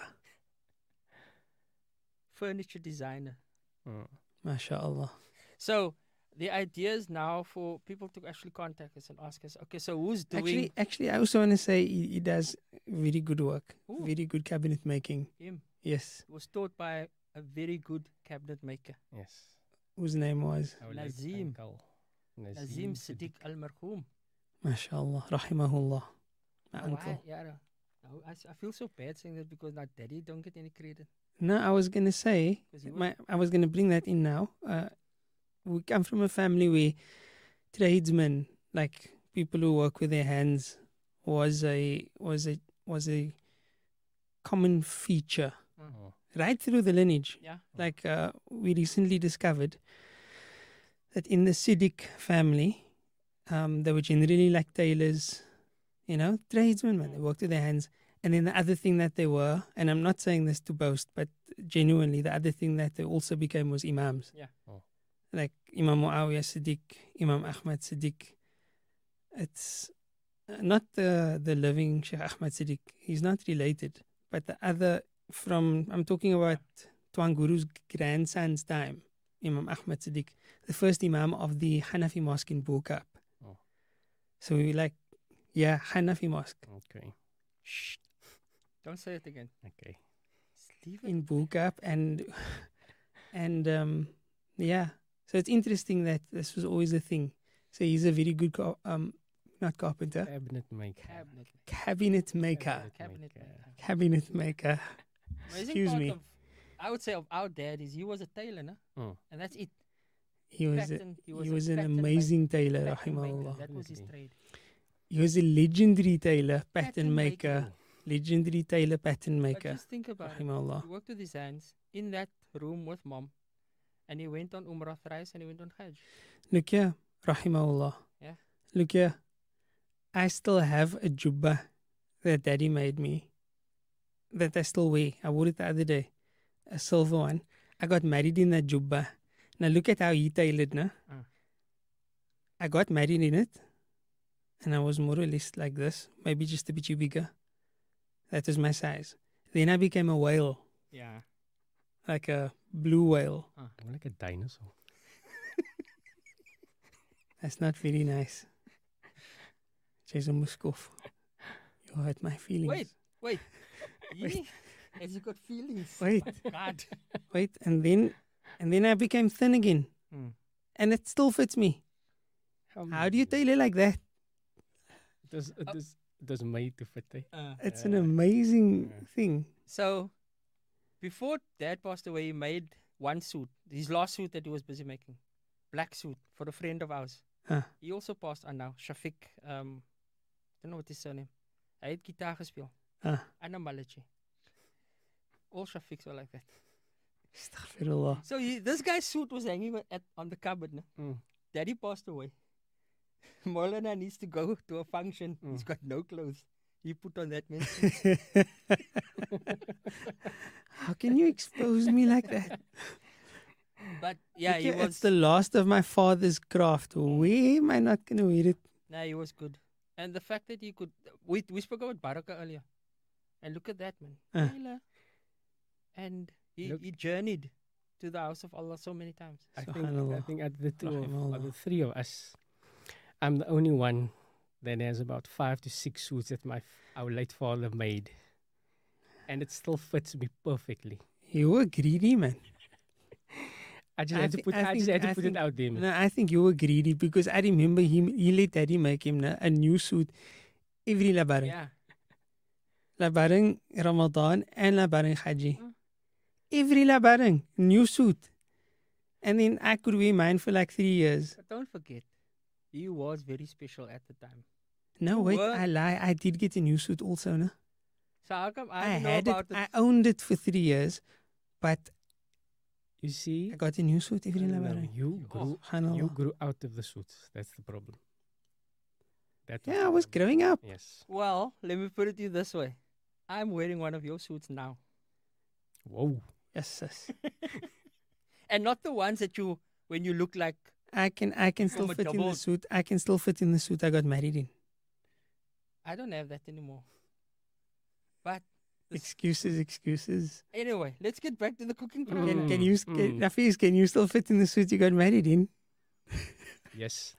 Furniture designer. mm. MashaAllah. So the idea is now for people to actually contact us and ask us, okay, so who's doing Actually, actually, I also want to say he, he does very good work. Ooh. Very good cabinet making. him? Yes. It was taught by a very good cabinet maker, Yes. Whose name was? Our late Nazim. uncle, Nazim Siddiq Al Marhum. MashaAllah. Rahimahullah. My Now, uncle. why- yeah, no, I, s- I feel so bad saying that because now daddy don't get any credit. No, I was going to say, 'Cause he was- my, I was going to bring that in now. Uh, we come from a family where tradesmen, like people who work with their hands, was a was a was a common feature Oh. right through the lineage. Yeah. Like uh, we recently discovered that in the Siddiq family, um, they were generally like tailors, you know, tradesmen, man. They worked with their hands. And then the other thing that they were, and I'm not saying this to boast, but genuinely, the other thing that they also became was imams. Yeah. Oh. Like Imam Muawiyah Siddiq, Imam Ahmad Siddiq. It's uh, not the, the living Sheikh Ahmad Siddiq. He's not related. But the other from, I'm talking about Tuan Guru's grandson's time, Imam Ahmad Siddiq, the first Imam of the Hanafi Mosque in Bukap. Oh. So we like, yeah, Hanafi Mosque Okay. Shh. Don't say it again. Okay. Just leave it. in Bukap. And, and um, yeah. So it's interesting that this was always a thing. So he's a very good, car- um, not carpenter, Cabinet maker. Cabinet. cabinet maker. Cabinet maker. maker. Cabinet maker. Amazing Excuse part me. Of, I would say of our dad is he was a tailor, no? Mm. And that's it. He was a, pattern. he was, was a an pattern amazing maker, tailor, pattern maker. rahimahullah. That was his Definitely. trade. He was a legendary tailor, pattern, Pattern maker. maker, legendary tailor, pattern But maker, just think about it. rahimahullah. He worked with his hands in that room with mom, and he went on Umrah thrice and he went on Hajj. Look here, rahimahullah. Yeah. Look here. I still have a jubba that daddy made me that I still wear. I wore it the other day. A silver one. I got married in that jubba. Now look at how he tailored, no? Uh. I got married in it, and I was more or less like this, maybe just a bit bigger. That was my size. Then I became a whale, Yeah. like a blue whale. I'm like a dinosaur. That's not very nice. Jason Muskoff. You hurt my feelings. Wait, wait. He, has he got feelings? Wait, God. wait. And then, and then I became thin again. Hmm. And it still fits me. How do you tailor like that? It was, it was, it was made to fit. Eh? Uh, It's an Uh, amazing yeah. thing. so, before Dad passed away, he made one suit. His last suit that he was busy making, black suit for a friend of ours. Huh. He also passed on now. Shafiq. Um, I don't know what his surname. Hij het gitaar gespeeld. Ah. En een malletje. All Shafiqs were like that. Astaghfirullah. So he, this guy's suit was hanging on- at, on the cupboard. No? Mm. Daddy passed away. Molana needs to go to a function. He's Mm. got no clothes. He put on that man's suit. How can you expose me like that? But yeah, he Okay, was. it's the last of my father's craft. Where am I not going to wear it? Nah, he was good. And the fact that he could. We, we spoke about Baraka earlier. And look at that, man. Uh. Taylor. And he, Look- he journeyed to the house of Allah so many times. I think, I Subhanallah. think at the two of, of Rahimahullah. the three of us, I'm the only one that has about five to six suits that my f- our late father made, and it still fits me perfectly. You were greedy, man. I just I had to thi- put I I, just think- had to I put think- it out there. Man. No, I think you were greedy because I remember him. He let daddy make him na, a new suit every labaring. Yeah. Labaring Ramadan and labaring Haji. Mm. Every labaring, new suit. And then I could wear mine for like three years. But don't forget, he was very special at the time. No, You wait, were- I lie. I did get a new suit also, no? So how come I, I, don't know had it. about I owned it for three years, but You see, I got a new suit every No, no, labaring. you grew you Subhanallah. grew out of the suits. That's the problem. That Yeah, I the was problem. growing up. Yes. Well, let me put it to you this way. I'm wearing one of your suits now. Whoa. Yes, sis. And not the ones that you, when you look like, I can I can From still a fit in double- the suit. I can still fit in the suit I got married in. I don't have that anymore. But This- Excuses, excuses. anyway, let's get back to the cooking Can, program. can you, Mm, can, mm. Nafis, can you still fit in the suit you got married in? Yes.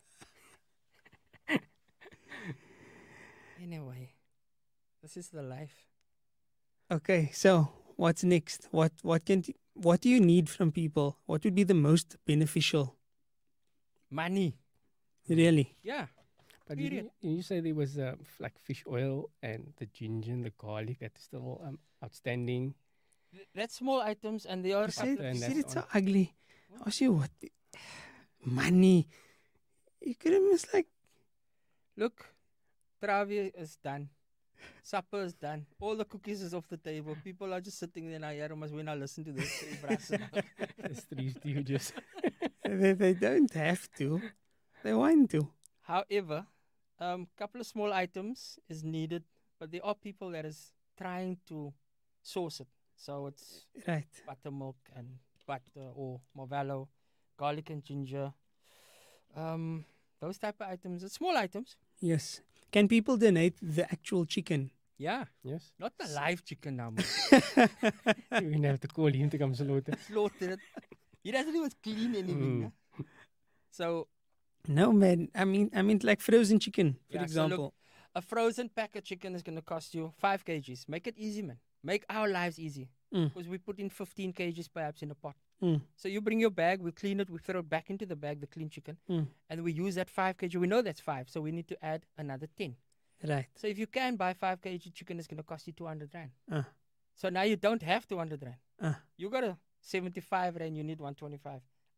Anyway, this is the life. Okay, so what's next? What what can t- what do you need from people? What would be the most beneficial? Money. Really? Yeah. But you, Period. you say there was uh, f- like fish oil and the ginger and the garlic that is still um, outstanding. Th- That's small items and they are. You said, couple- and you said that's it's so on- ugly. I asked you what? the- Money. You could have missed like Look, Travi is done. Supper is done. All the cookies is off the table. People are just sitting there now. Yeah, must when I listen to this. three brassen. There's three stooges. they, they don't have to. They want to. However, um, couple of small items is needed, but there are people that is trying to source it. So it's Right. buttermilk and butter or Morvallo, garlic and ginger. Um, those type of items. It's small items. Yes. Can people donate the actual chicken? Yeah, Yes. not the live chicken now. man. You're going to have to call him to come slaughter. Slaughter it. He doesn't even clean anything. Mm. yeah. So No, man. I mean, I mean, like frozen chicken, for Yeah, so look, example. a frozen pack of chicken is going to cost you five kgs. Make it easy, man. Make our lives easy. Mm. Because we put in fifteen kgs perhaps in a pot. Mm. So you bring your bag, we clean it, we throw it back into the bag, the clean chicken, Mm. and we use that five kg. We know that's five, so we need to add another ten. Right. So if you can buy five kg chicken, it's going to cost you two hundred rand. Uh, So now you don't have two hundred rand. uh, You got a seventy-five rand, you need one twenty-five.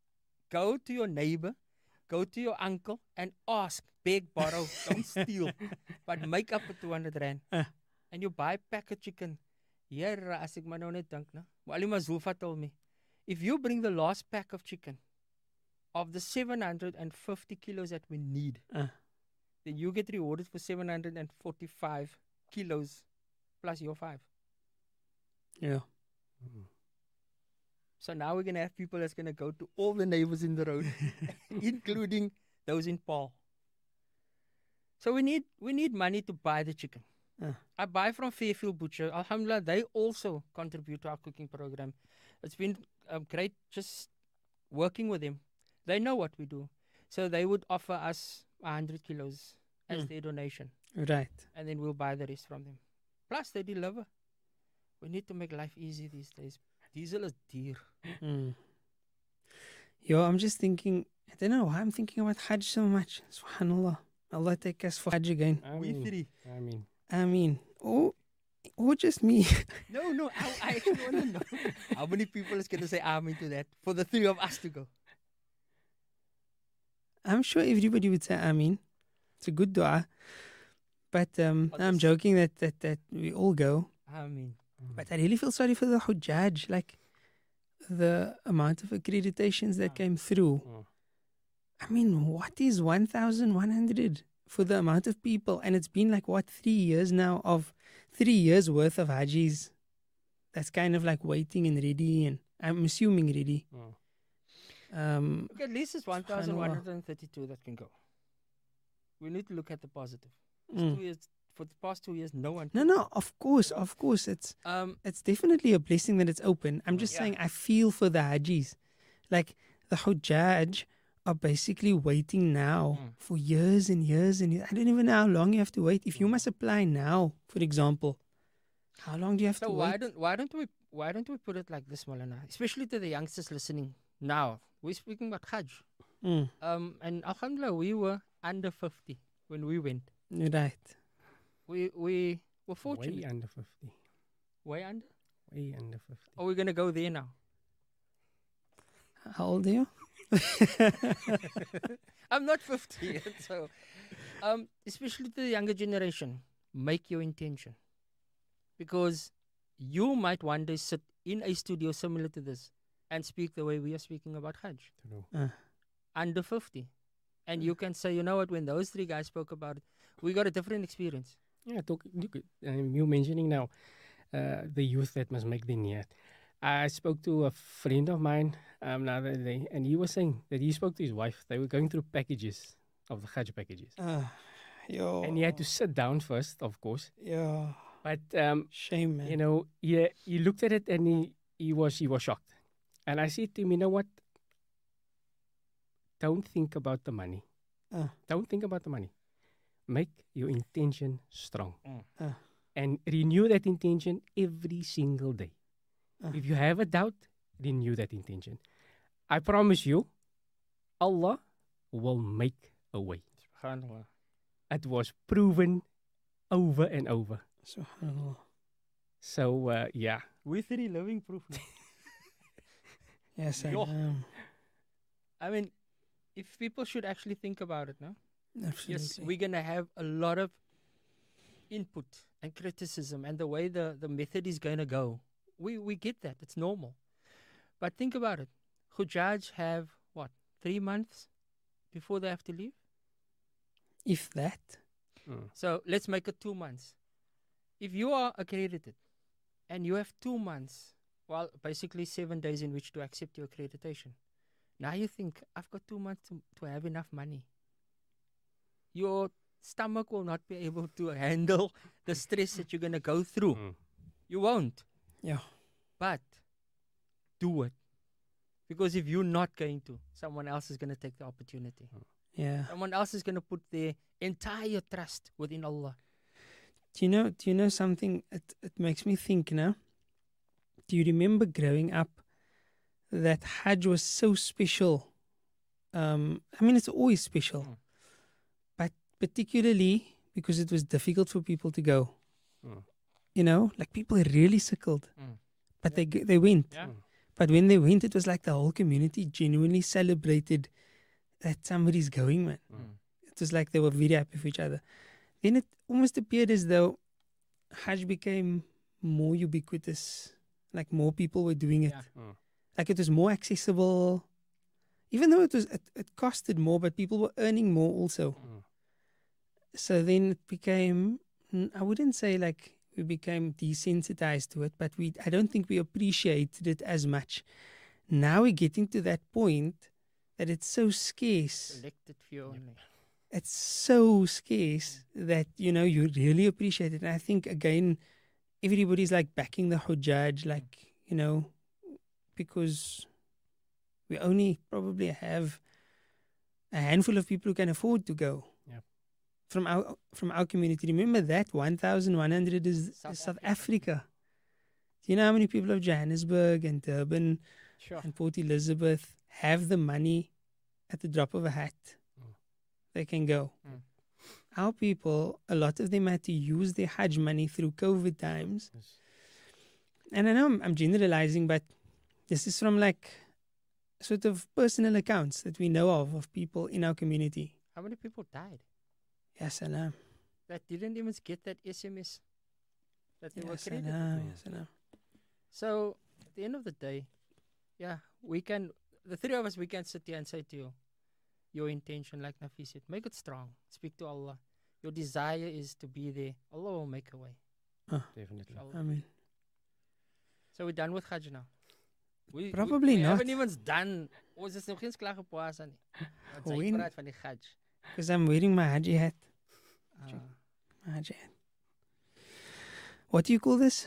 Go to your neighbor, go to your uncle and ask, beg, borrow, don't steal, but make up for two hundred rand. Uh. And you buy a pack of chicken. Here, as ek maar nou net dink, no? Mualima Zulfa told me, if you bring the last pack of chicken of the seven hundred fifty kilos that we need, Uh. then you get rewarded for seven hundred forty-five kilos plus your five. Yeah. So now we're going to have people that's going to go to all the neighbors in the road, including those in Paul. So we need we need money to buy the chicken. Uh. I buy from Fairfield Butcher. Alhamdulillah, they also contribute to our cooking program. It's been um, great just working with them. They know what we do. So they would offer us one hundred kilos as Mm. their donation. Right. And then we'll buy the rest from them. Plus, they deliver. We need to make life easy these days. Diesel is dear. Mm. Yo, I'm just thinking, I don't know why I'm thinking about Hajj so much. Subhanallah. Allah take us for Hajj again. I We mean, three. I mean, I mean, or, or just me. No, no, I, I actually want to know how many people is going to say amen to that for the three of us to go. I'm sure everybody would say Ameen. It's a good dua. But um, But I'm this- joking that, that, that we all go. Amen. But I really feel sorry for the Hujjaj. Like, the amount of accreditations that Ah. came through. Mm. I mean, what is one thousand one hundred for the amount of people? And it's been like, what, three years now of three years worth of Hajis. That's kind of like waiting and ready. And I'm assuming ready. Mm. Um, Look, at least it's one thousand one hundred thirty-two that can go. We need to look at the positive. It's mm. Two years, for the past two years, no one. No, no, of course, of course. It's Um, it's definitely a blessing that it's open. I'm just Yeah. saying I feel for the Hajis. Like the Hujjaj are basically waiting now Mm. for years and years and years. I don't even know how long you have to wait. If you must apply now, for example, how long do you have so to why wait? don't why don't we why don't we put it like this, Malana? Especially to the youngsters listening now. We're speaking about Hajj. Mm, Um, and Alhamdulillah, we were under fifty when we went. right. We we were fortunate. way under fifty. Way under. Way under fifty. Are we gonna go there now? How old are you? I'm not fifty yet, so um, especially to the younger generation, make your intention, because you might one day sit in a studio similar to this and speak the way we are speaking about Hajj, True. under fifty, and you can say, you know what, when those three guys spoke about it, we got a different experience. Yeah, talk, look, um, you mentioning now uh, the youth that must make the niyat. I spoke to a friend of mine um, the other day, and he was saying that he spoke to his wife. They were going through packages of the Hajj packages. Uh, yo. And he had to sit down first, of course. Yo. But, um, Shame, man. you know, he, he looked at it and he, he, was, he was shocked. And I said to him, you know what? Don't think about the money. Uh. Don't think about the money. Make your intention strong. Mm. Uh. And renew that intention every single day. Uh. If you have a doubt, renew that intention. I promise you, Allah will make a way. SubhanAllah. It was proven over and over. Subhanallah. So, uh, yeah. We're three living proof now. Yes, I Yo. am. I mean, if people should actually think about it, no? Absolutely. Yes, we're gonna have a lot of input and criticism, and the way the, the method is gonna go. We we get that, it's normal. But think about it. Hujjaj have what, three months before they have to leave? If that. Mm. So let's make it two months. If you are accredited and you have two months, well, basically seven days in which to accept your accreditation. Now you think, I've got two months to, to have enough money. Your stomach will not be able to handle the stress that you're going to go through. Mm. You won't. Yeah. But do it. Because if you're not going to, someone else is going to take the opportunity. Yeah. Someone else is going to put their entire trust within Allah. Do you know? Do you know something? It it makes me think now. Do you remember growing up that Hajj was so special? Um, I mean, it's always special, Mm. but particularly because it was difficult for people to go. Mm. You know, like people really sickled, Mm. but they g- they went. Yeah. Mm. But when they went, it was like the whole community genuinely celebrated that somebody's going, man. Mm. It was like they were very happy for each other. Then it almost appeared as though Hajj became more ubiquitous. Like more people were doing it. Yeah. Mm. Like it was more accessible. Even though it was it, it costed more, but people were earning more also. Mm. So then it became, mm, I wouldn't say like we became desensitized to it, but we I don't think we appreciated it as much. Now we're getting to that point that it's so scarce. Selected few only. It's so scarce that, you know, you really appreciate it. And I think, again, everybody's like backing the Hujjaj, like, you know, because we only probably have a handful of people who can afford to go. Yep. From our from our community. Remember that one thousand one hundred is South is South Africa. Africa. Do you know how many people of Johannesburg and Durban Sure. and Port Elizabeth have the money at the drop of a hat? Mm. They can go. Mm. Our people, a lot of them had to use their Hajj money through COVID times. Yes. And I know I'm, I'm generalizing, but this is from like sort of personal accounts that we know of, of people in our community. How many people died Ya salam. that didn't even get that S M S that they Ya were credited? salam. Ya salam. So at the end of the day, yeah, we can, the three of us, we can sit here and say to you, your intention, like Nafi said, make it strong. Speak to Allah. Your desire is to be there. Allah will make a way. Definitely. Inshallah. I mean, So we're done with Hajj now. We, Probably we, we not. haven't even done. Ons is nog geen klaar gepaas aan nie. Wat sy When- praat van die Hajj. because I'm wearing my Hajj hat. Ah, My Hajj hat. What do you call this?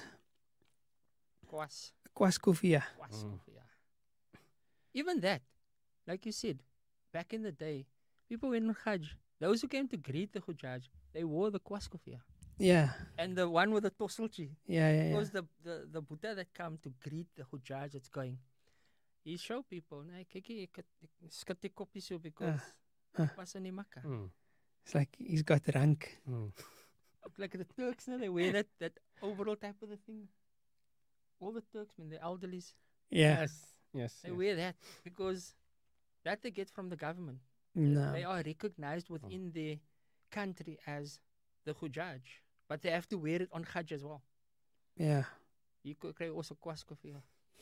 Kwas. Kwas kufia. Kwas. Mm. Yeah. Even that, like you said, back in the day, people went on Hajj. Those who came to greet the Hujjaj, they wore the Kwas kufia. Yeah. And the one with the toseltjie. Yeah, yeah, yeah. Because the, the, the Buddha that come to greet the Hujjaj that's going, he show people, nee, kyk hier, ek het- ek skud die koppie so because ah. ek was in die Makkah. Mm. It's like he's got rank. Mm. Like the Turks, no, they wear that, that overall type of the thing. All the Turks, man, the elderlies, Yeah. Yes. Yes. they yes. wear that because that they get from the government. No. They are recognized within their country as the Hujjaj, but they have to wear it on Hajj as well. Yeah. You could kry also Kwas kufia.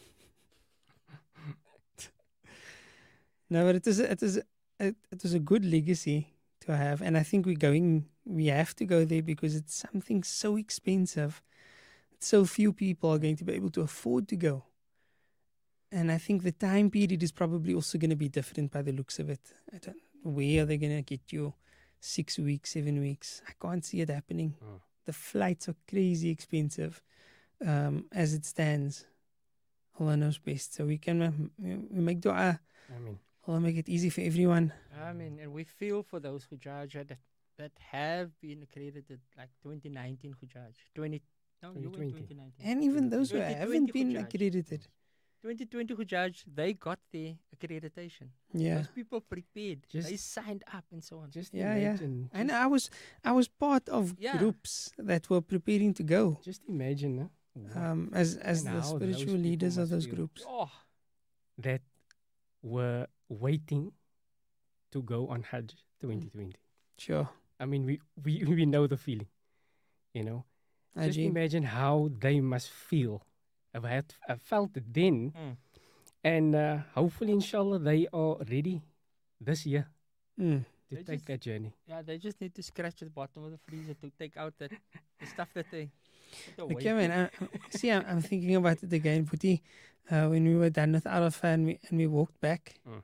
No, but it is it is it, it was a good legacy to have, and I think we're going. We have to go there because it's something so expensive. So few people are going to be able to afford to go, and I think the time period is probably also going to be different by the looks of it. I don't. Where are they going to get you? Six weeks, seven weeks? I can't see it happening. Mm. The flights are crazy expensive, um, as it stands. Allah knows best. So we can uh, we make dua. I mean, Allah make it easy for everyone. I mean, and we feel for those Hujjaj that that have been accredited, like twenty nineteen Hujjaj, twenty no, you went twenty twenty nineteen. And even those who twenty haven't twenty been Hujjaj. accredited. twenty twenty Hujjaj, they got their accreditation. Yeah. Those people prepared, Just- they signed up and so on. just Yeah, yeah. imagine. And I was I was part of Yeah. groups that were preparing to go. Just imagine huh? what Um as as And the how those spiritual people leaders of must those feel. groups. Oh, that were waiting to go on Hajj twenty twenty. Sure. I mean, we, we, we know the feeling, you know. Just Ajib. imagine how they must feel. I've, had, I felt it then. Mm. And uh, hopefully, inshallah, they are ready this year Mm. to They take just- that journey. yeah, they just need to scratch the bottom of the freezer to take out that the stuff that they. that they're Okay, waiting. man. I, I- see, I'm, I'm thinking about it again, Puti. Uh, when we were done with Arafah and we, and we walked back. Mm.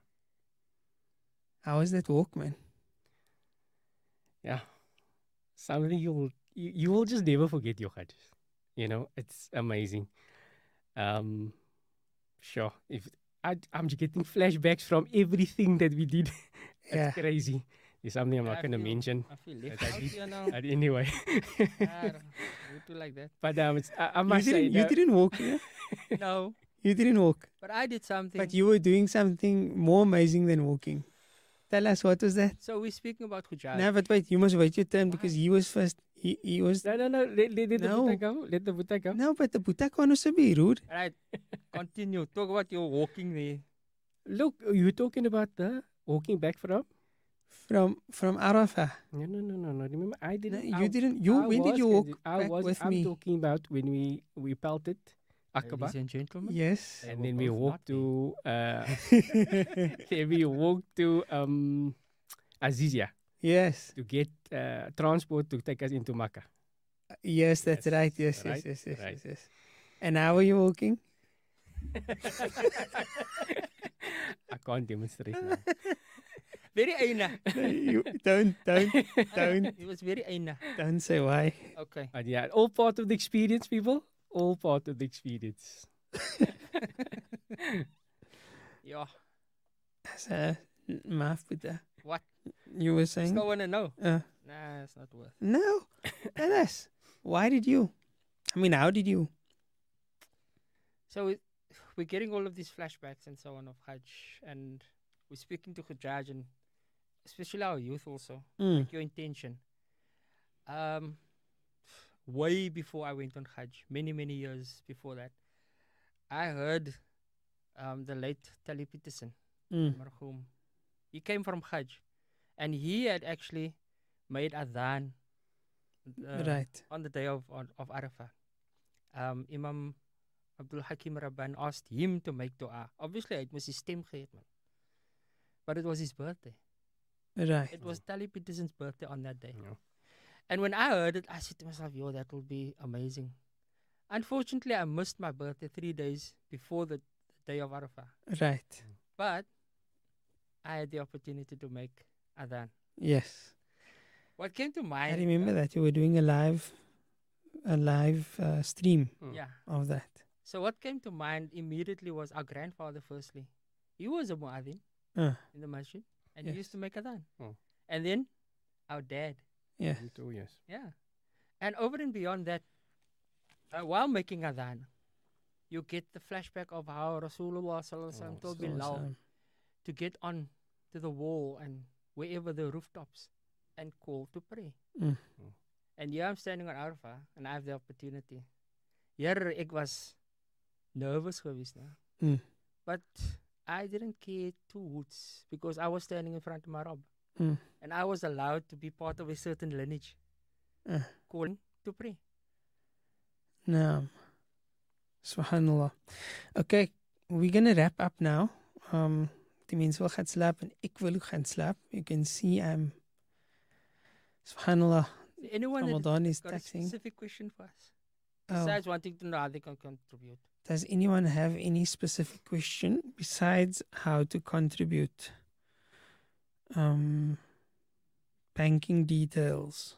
How was that walk, man? Yeah. Something you'll, you, you will just never forget your Hajj. You know, it's amazing. Um, sure. If I, I'm just getting flashbacks from everything that we did. It's Yeah. crazy. There's something I'm Yeah, not I going to feel- mention. I feel left that I out did- here now. But anyway. Ah, you do like that. But um, it's, I, I You must say, didn't, you no, didn't walk, yeah? No, You didn't walk. but I did something. But you were doing something more amazing than walking. Tell us, what was that? so we're speaking about Hujjaj. No, but wait, you must wait your turn because Why? he was first. He, he was. no, no, no. Let, let, let No. the Buddha go. Let the Buddha go. No, but the Buddha can also be rude. Right. Continue. Talk about your walking there. Look, you were talking about the walking back from. From from Arafah. No, no, no, no, no. Remember, I No, didn't. you I, didn't. You I when did was you walk consi- I back was. with I'm me? talking about when we we pelted Aqaba, Ladies and gentlemen. Yes. They and were then we both walked not there. to. Uh, then we walked to um, Azizia yes. to get uh, transport to take us into Makkah. Yes, that's Yes, right. Yes, right, yes, yes, yes, right. yes, yes. And how are you walking? I can't demonstrate now. Very aina. No, you don't, don't, don't, It was very aina. don't say why. Okay. But yeah, all part of the experience, people. All part of the experience. Yeah. So, maaf Buddha. What? You were saying? Still want to know? Uh, Nah, it's not worth. no. Tell us. Why did you? I mean, how did you? So it, we're getting all of these flashbacks and so on of Hajj, and we're speaking to Hujjaj and especially our youth also. Mm. Your intention. Um, way before I went on Hajj, many many years before that, I heard um the late Tali Peterson, Mm. marhum. He came from Hajj, and he had actually made adhan uh, Right. on the day of on, of Arafah. Um, Imam Abdul Hakim Rabban asked him to make dua. Obviously, it was his stem gehet, man. But it was his birthday. Right. It was Tali Peterson's birthday on that day. Yeah. And when I heard it, I said to myself, yo, that will be amazing. Unfortunately, I missed my birthday three days before the, the day of Arafah. Right. But I had the opportunity to make adhan. Yes. What came to mind? I remember that you were doing a live, a live uh, stream Mm. Yeah. of that. So what came to mind immediately was our grandfather, firstly. He was a muadhin Uh, in the masjid, and he Yes. used to make adhan. Oh. And then our dad. yeah. Me too, yes. Yeah. And over and beyond that, uh, while making adhan, you get the flashback of how Rasulullah sallallahu alaihi wasallam Oh, told So Bilal awesome. to get on to the wall and wherever the rooftops and call to pray. Mm. Mm. And here I'm standing on Arafah and I have the opportunity. Here ek was nervous geweest, nou. Mm. But I didn't care two hoots because I was standing in front of my Rabb. Mm. And I was allowed to be part of a certain lineage, Uh, calling to pray. Naam. Subhanallah. Okay, we're gonna wrap up now. Um, die mense wil gaan slaap en ek wil ook gaan slaap. You can see I'm Subhanallah. Anyone that Ramadan is got a taxing. specific question for us? Oh, Besides wanting to know how they can contribute. does anyone have any specific question besides how to contribute? Um, banking details.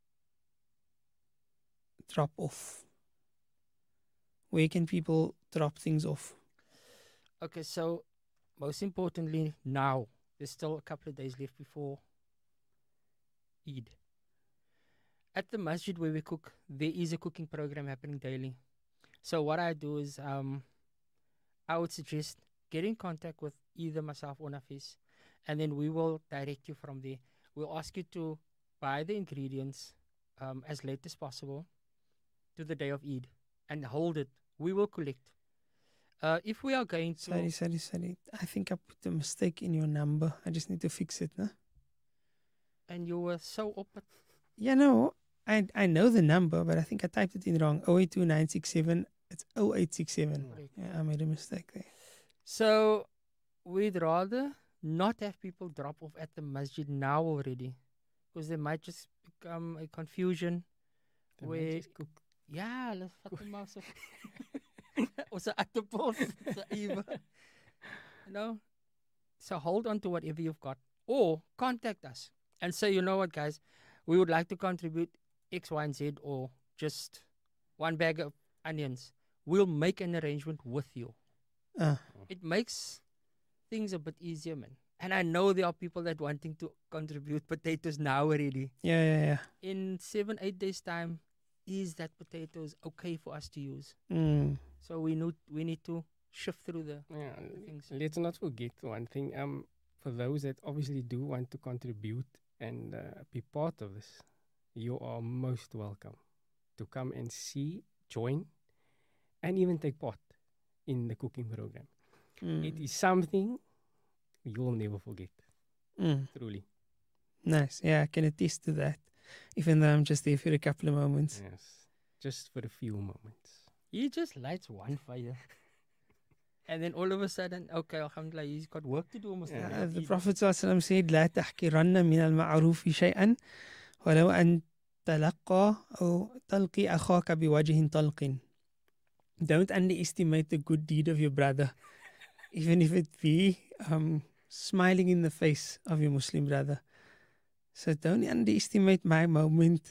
Drop off. Where can people drop things off? Okay, so most importantly, now there's still a couple of days left before Eid. At the masjid where we cook, there is a cooking program happening daily. So what I do is, um, I would suggest get in contact with either myself or Nafis, and then we will direct you from there. We'll ask you to buy the ingredients um, as late as possible to the day of Eid and hold it. We will collect. Uh, if we are going to, Sorry, sorry, sorry. I think I put a mistake in your number. I just need to fix it, no? and you were so open. Yeah, no. I I know the number, but I think I typed it in wrong. oh eight two nine six seven. It's oh eight six seven. Correct. Yeah, I made a mistake there. So we'd rather not have people drop off at the masjid now already, because there might just become a confusion. They might Where- just cook. Ja, hulle vat hom maar so. Ons aardappels, se ewe. You know? So hold on to whatever you've got. Or contact us and say, you know what, guys, we would like to contribute X, Y, and Z, or just one bag of onions. We'll make an arrangement with you. Uh, It makes things a bit easier, man. And I know there are people that wanting to contribute potatoes now already. yeah, yeah, yeah. In seven, eight days' time, is that potatoes okay for us to use? Mm. So we need we need to shift through the Yeah, things. let's not forget one thing. Um, for those that obviously do want to contribute and uh, be part of this, you are most welcome to come and see, join, and even take part. in the cooking program. Mm. It is something you will never forget, Mm. truly. Nice. Yeah, I can attest to that. Even though I'm just there for a couple of moments. Yes. Just for a few moments. He just lights one fire. And then all of a sudden, okay, alhamdulillah, he's got work to do almost. Yeah. Uh, the Prophet ﷺ said, لا تحقرن من المعروف شيئا ولو أن تلقى أو تلقي أخاك بوجه طلق. Don't underestimate the good deed of your brother, even if it be um, smiling in the face of your Muslim brother. So don't underestimate my moment.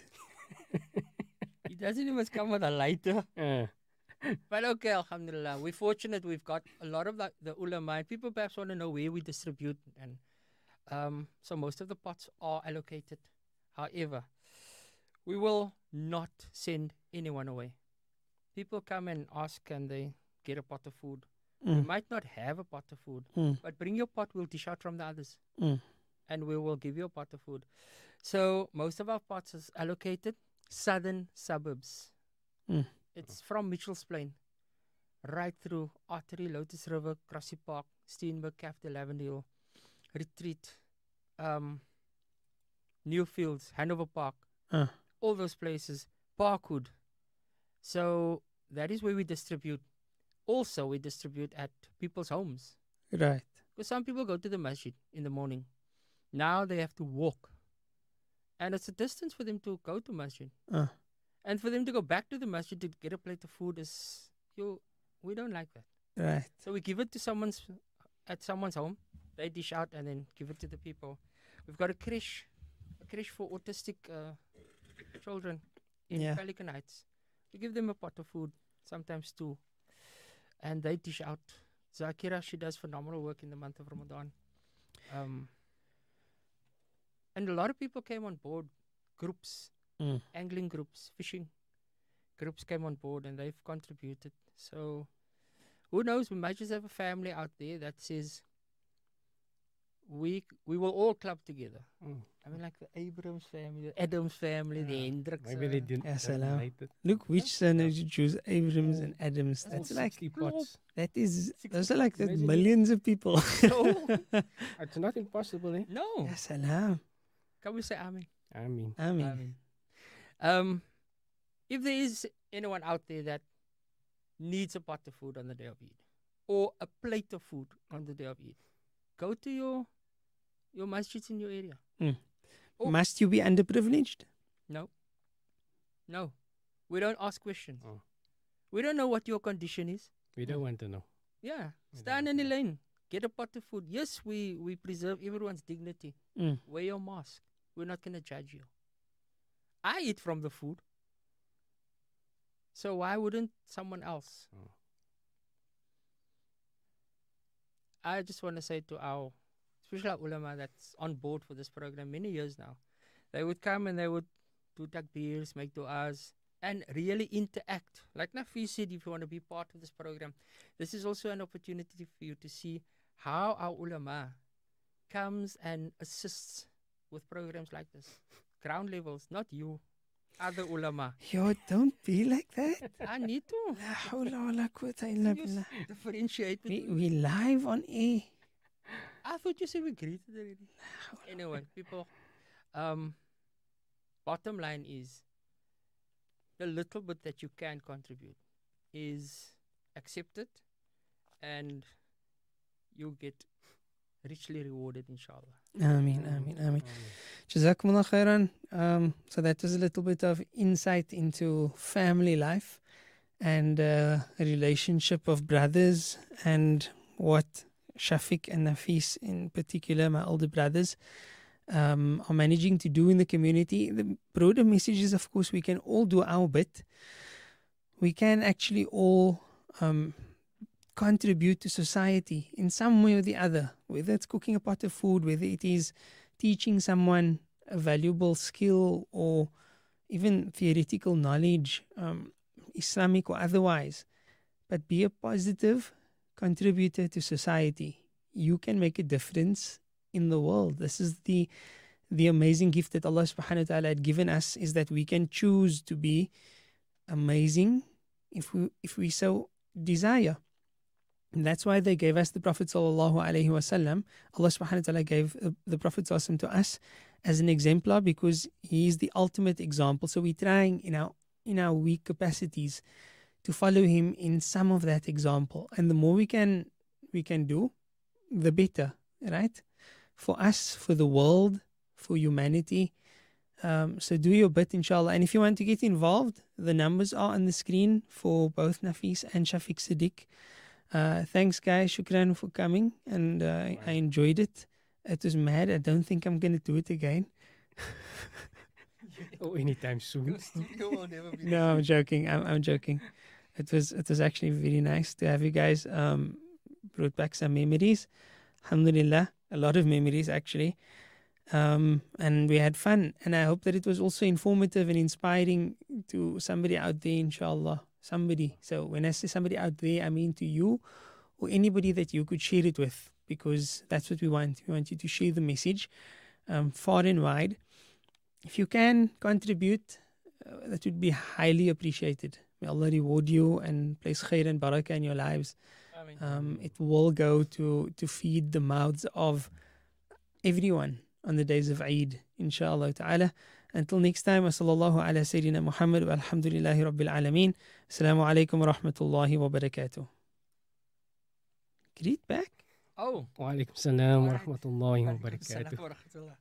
He doesn't even come with a lighter. Uh, But okay, alhamdulillah. We're fortunate we've got a lot of the, the ulama. And people perhaps want to know where we distribute. And um, so most of the pots are allocated. However, we will not send anyone away. People come and ask, can they get a pot of food? We Mm. might not have a pot of food, Mm. but bring your pot, we'll dish out from the others. Mm. And we will give you a pot of food. So most of our pots is allocated southern suburbs. Mm. It's from Mitchell's Plain, right through Artery, Lotus River, Crossy Park, Steenberg, Café Lavendale, Retreat, um, Newfields, Hanover Park, Uh. all those places, Parkwood. So that is where we distribute. Also, we distribute at people's homes. Right. Because some people go to the masjid in the morning. Now they have to walk. And it's a distance for them to go to masjid. Uh. And for them to go back to the masjid to get a plate of food is, you, we don't like that. Right. So we give it to someone's, at someone's home. They dish out and then give it to the people. We've got a creche, a creche for autistic uh, children in Yeah. Pelican Heights. We give them a pot of food, sometimes two. And they dish out. Zakira, she does phenomenal work in the month of Ramadan. Um, and a lot of people came on board, groups, Mm. angling groups, fishing groups came on board and they've contributed. So who knows, we might just have a family out there that says we we will all club together. mm. I mean, like the Abrams family, the Adams family, the Yeah. Hendricks. Maybe they didn't. Yes, don't hello. rate it. Look which surnames you choose, Abrams and Adams. That's That's All like, sixty pots. that is, Sixty those are like the Imagine it. millions of people. No, It's not impossible, eh? no. Yes, hello. Can we say Amen? I mean, I mean, Amen. Um, if there is anyone out there that needs a pot of food on the day of Eid or a plate of food on the day of Eid, go to your your masjids in your area. Oh. must you be underprivileged? No, no, we don't ask questions. Oh. We don't know what your condition is. we don't want to know. Yeah, We stand don't in the know. lane, get a pot of food. Yes, we we preserve everyone's dignity. Mm. Wear your mask. We're not gonna judge you. I eat from the food. So why wouldn't someone else? Oh. I just want to say to our, especially our ulama that's on board for this program many years now, they would come and they would do takbirs, make du'as, and really interact. Like Nafi said, if you want to be part of this program, this is also an opportunity for you to see how our ulama comes and assists with programs like this. Ground levels, not you, other ulama. Yo, don't be like that. I need to La hawla wa la quwwata illa you billah. s- differentiate We, between. we live on air. I thought you said we greeted already. Anyway, people, um, bottom line is the little bit that you can contribute is accepted and you get richly rewarded, inshallah. Ameen, ameen, ameen. Jazakumullah khairan. Um, so that was a little bit of insight into family life and uh, a relationship of brothers and what Shafiq and Nafis in particular, my older brothers, um, are managing to do in the community. The broader message is, of course, we can all do our bit. We can actually all um, contribute to society in some way or the other, whether it's cooking a pot of food, whether it is teaching someone a valuable skill or even theoretical knowledge, um, Islamic or otherwise. But be a positive contributor to society. You can make a difference in the world. This is the the amazing gift that Allah subhanahu wa ta'ala had given us, is that we can choose to be amazing if we if we so desire. And that's why they gave us the Prophet sallallahu alaihi wasallam. Allah subhanahu wa ta'ala gave uh, the Prophet sallallahu alaihi wasallam to us as an exemplar because he is the ultimate example. So we're trying in our in our weak capacities to follow him in some of that example. And the more we can we can do, the better, right? For us, for the world, for humanity. Um, so do your bit, inshallah. And if you want to get involved, the numbers are on the screen for both Nafis and Shafiq Siddiq. Uh, thanks, guys. Shukran for coming. And uh, I, I enjoyed it. It was mad. I don't think I'm going to do it again. Oh, anytime soon. No, I'm joking. I'm, I'm joking. It was it was actually very nice to have you guys. Um, brought back some memories. Alhamdulillah. A lot of memories, actually. Um, and we had fun. And I hope that it was also informative and inspiring to somebody out there, inshallah. Somebody. So when I say somebody out there, I mean to you or anybody that you could share it with, because that's what we want. We want you to share the message um, far and wide. If you can contribute, uh, that would be highly appreciated. May Allah reward you and place khair and barakah in your lives. Um, it will go to, to feed the mouths of everyone on the days of Eid, inshallah ta'ala. Until next time, wa sallallahu ala Sayyidina Muhammad wa alhamdulillahi rabbil alameen. Assalamu alaikum wa rahmatullahi wa barakatuh. Greet back. Oh. Wa alaikum salam wa Alright. rahmatullahi wa Waalaikumsalam barakatuh. warahmatullah.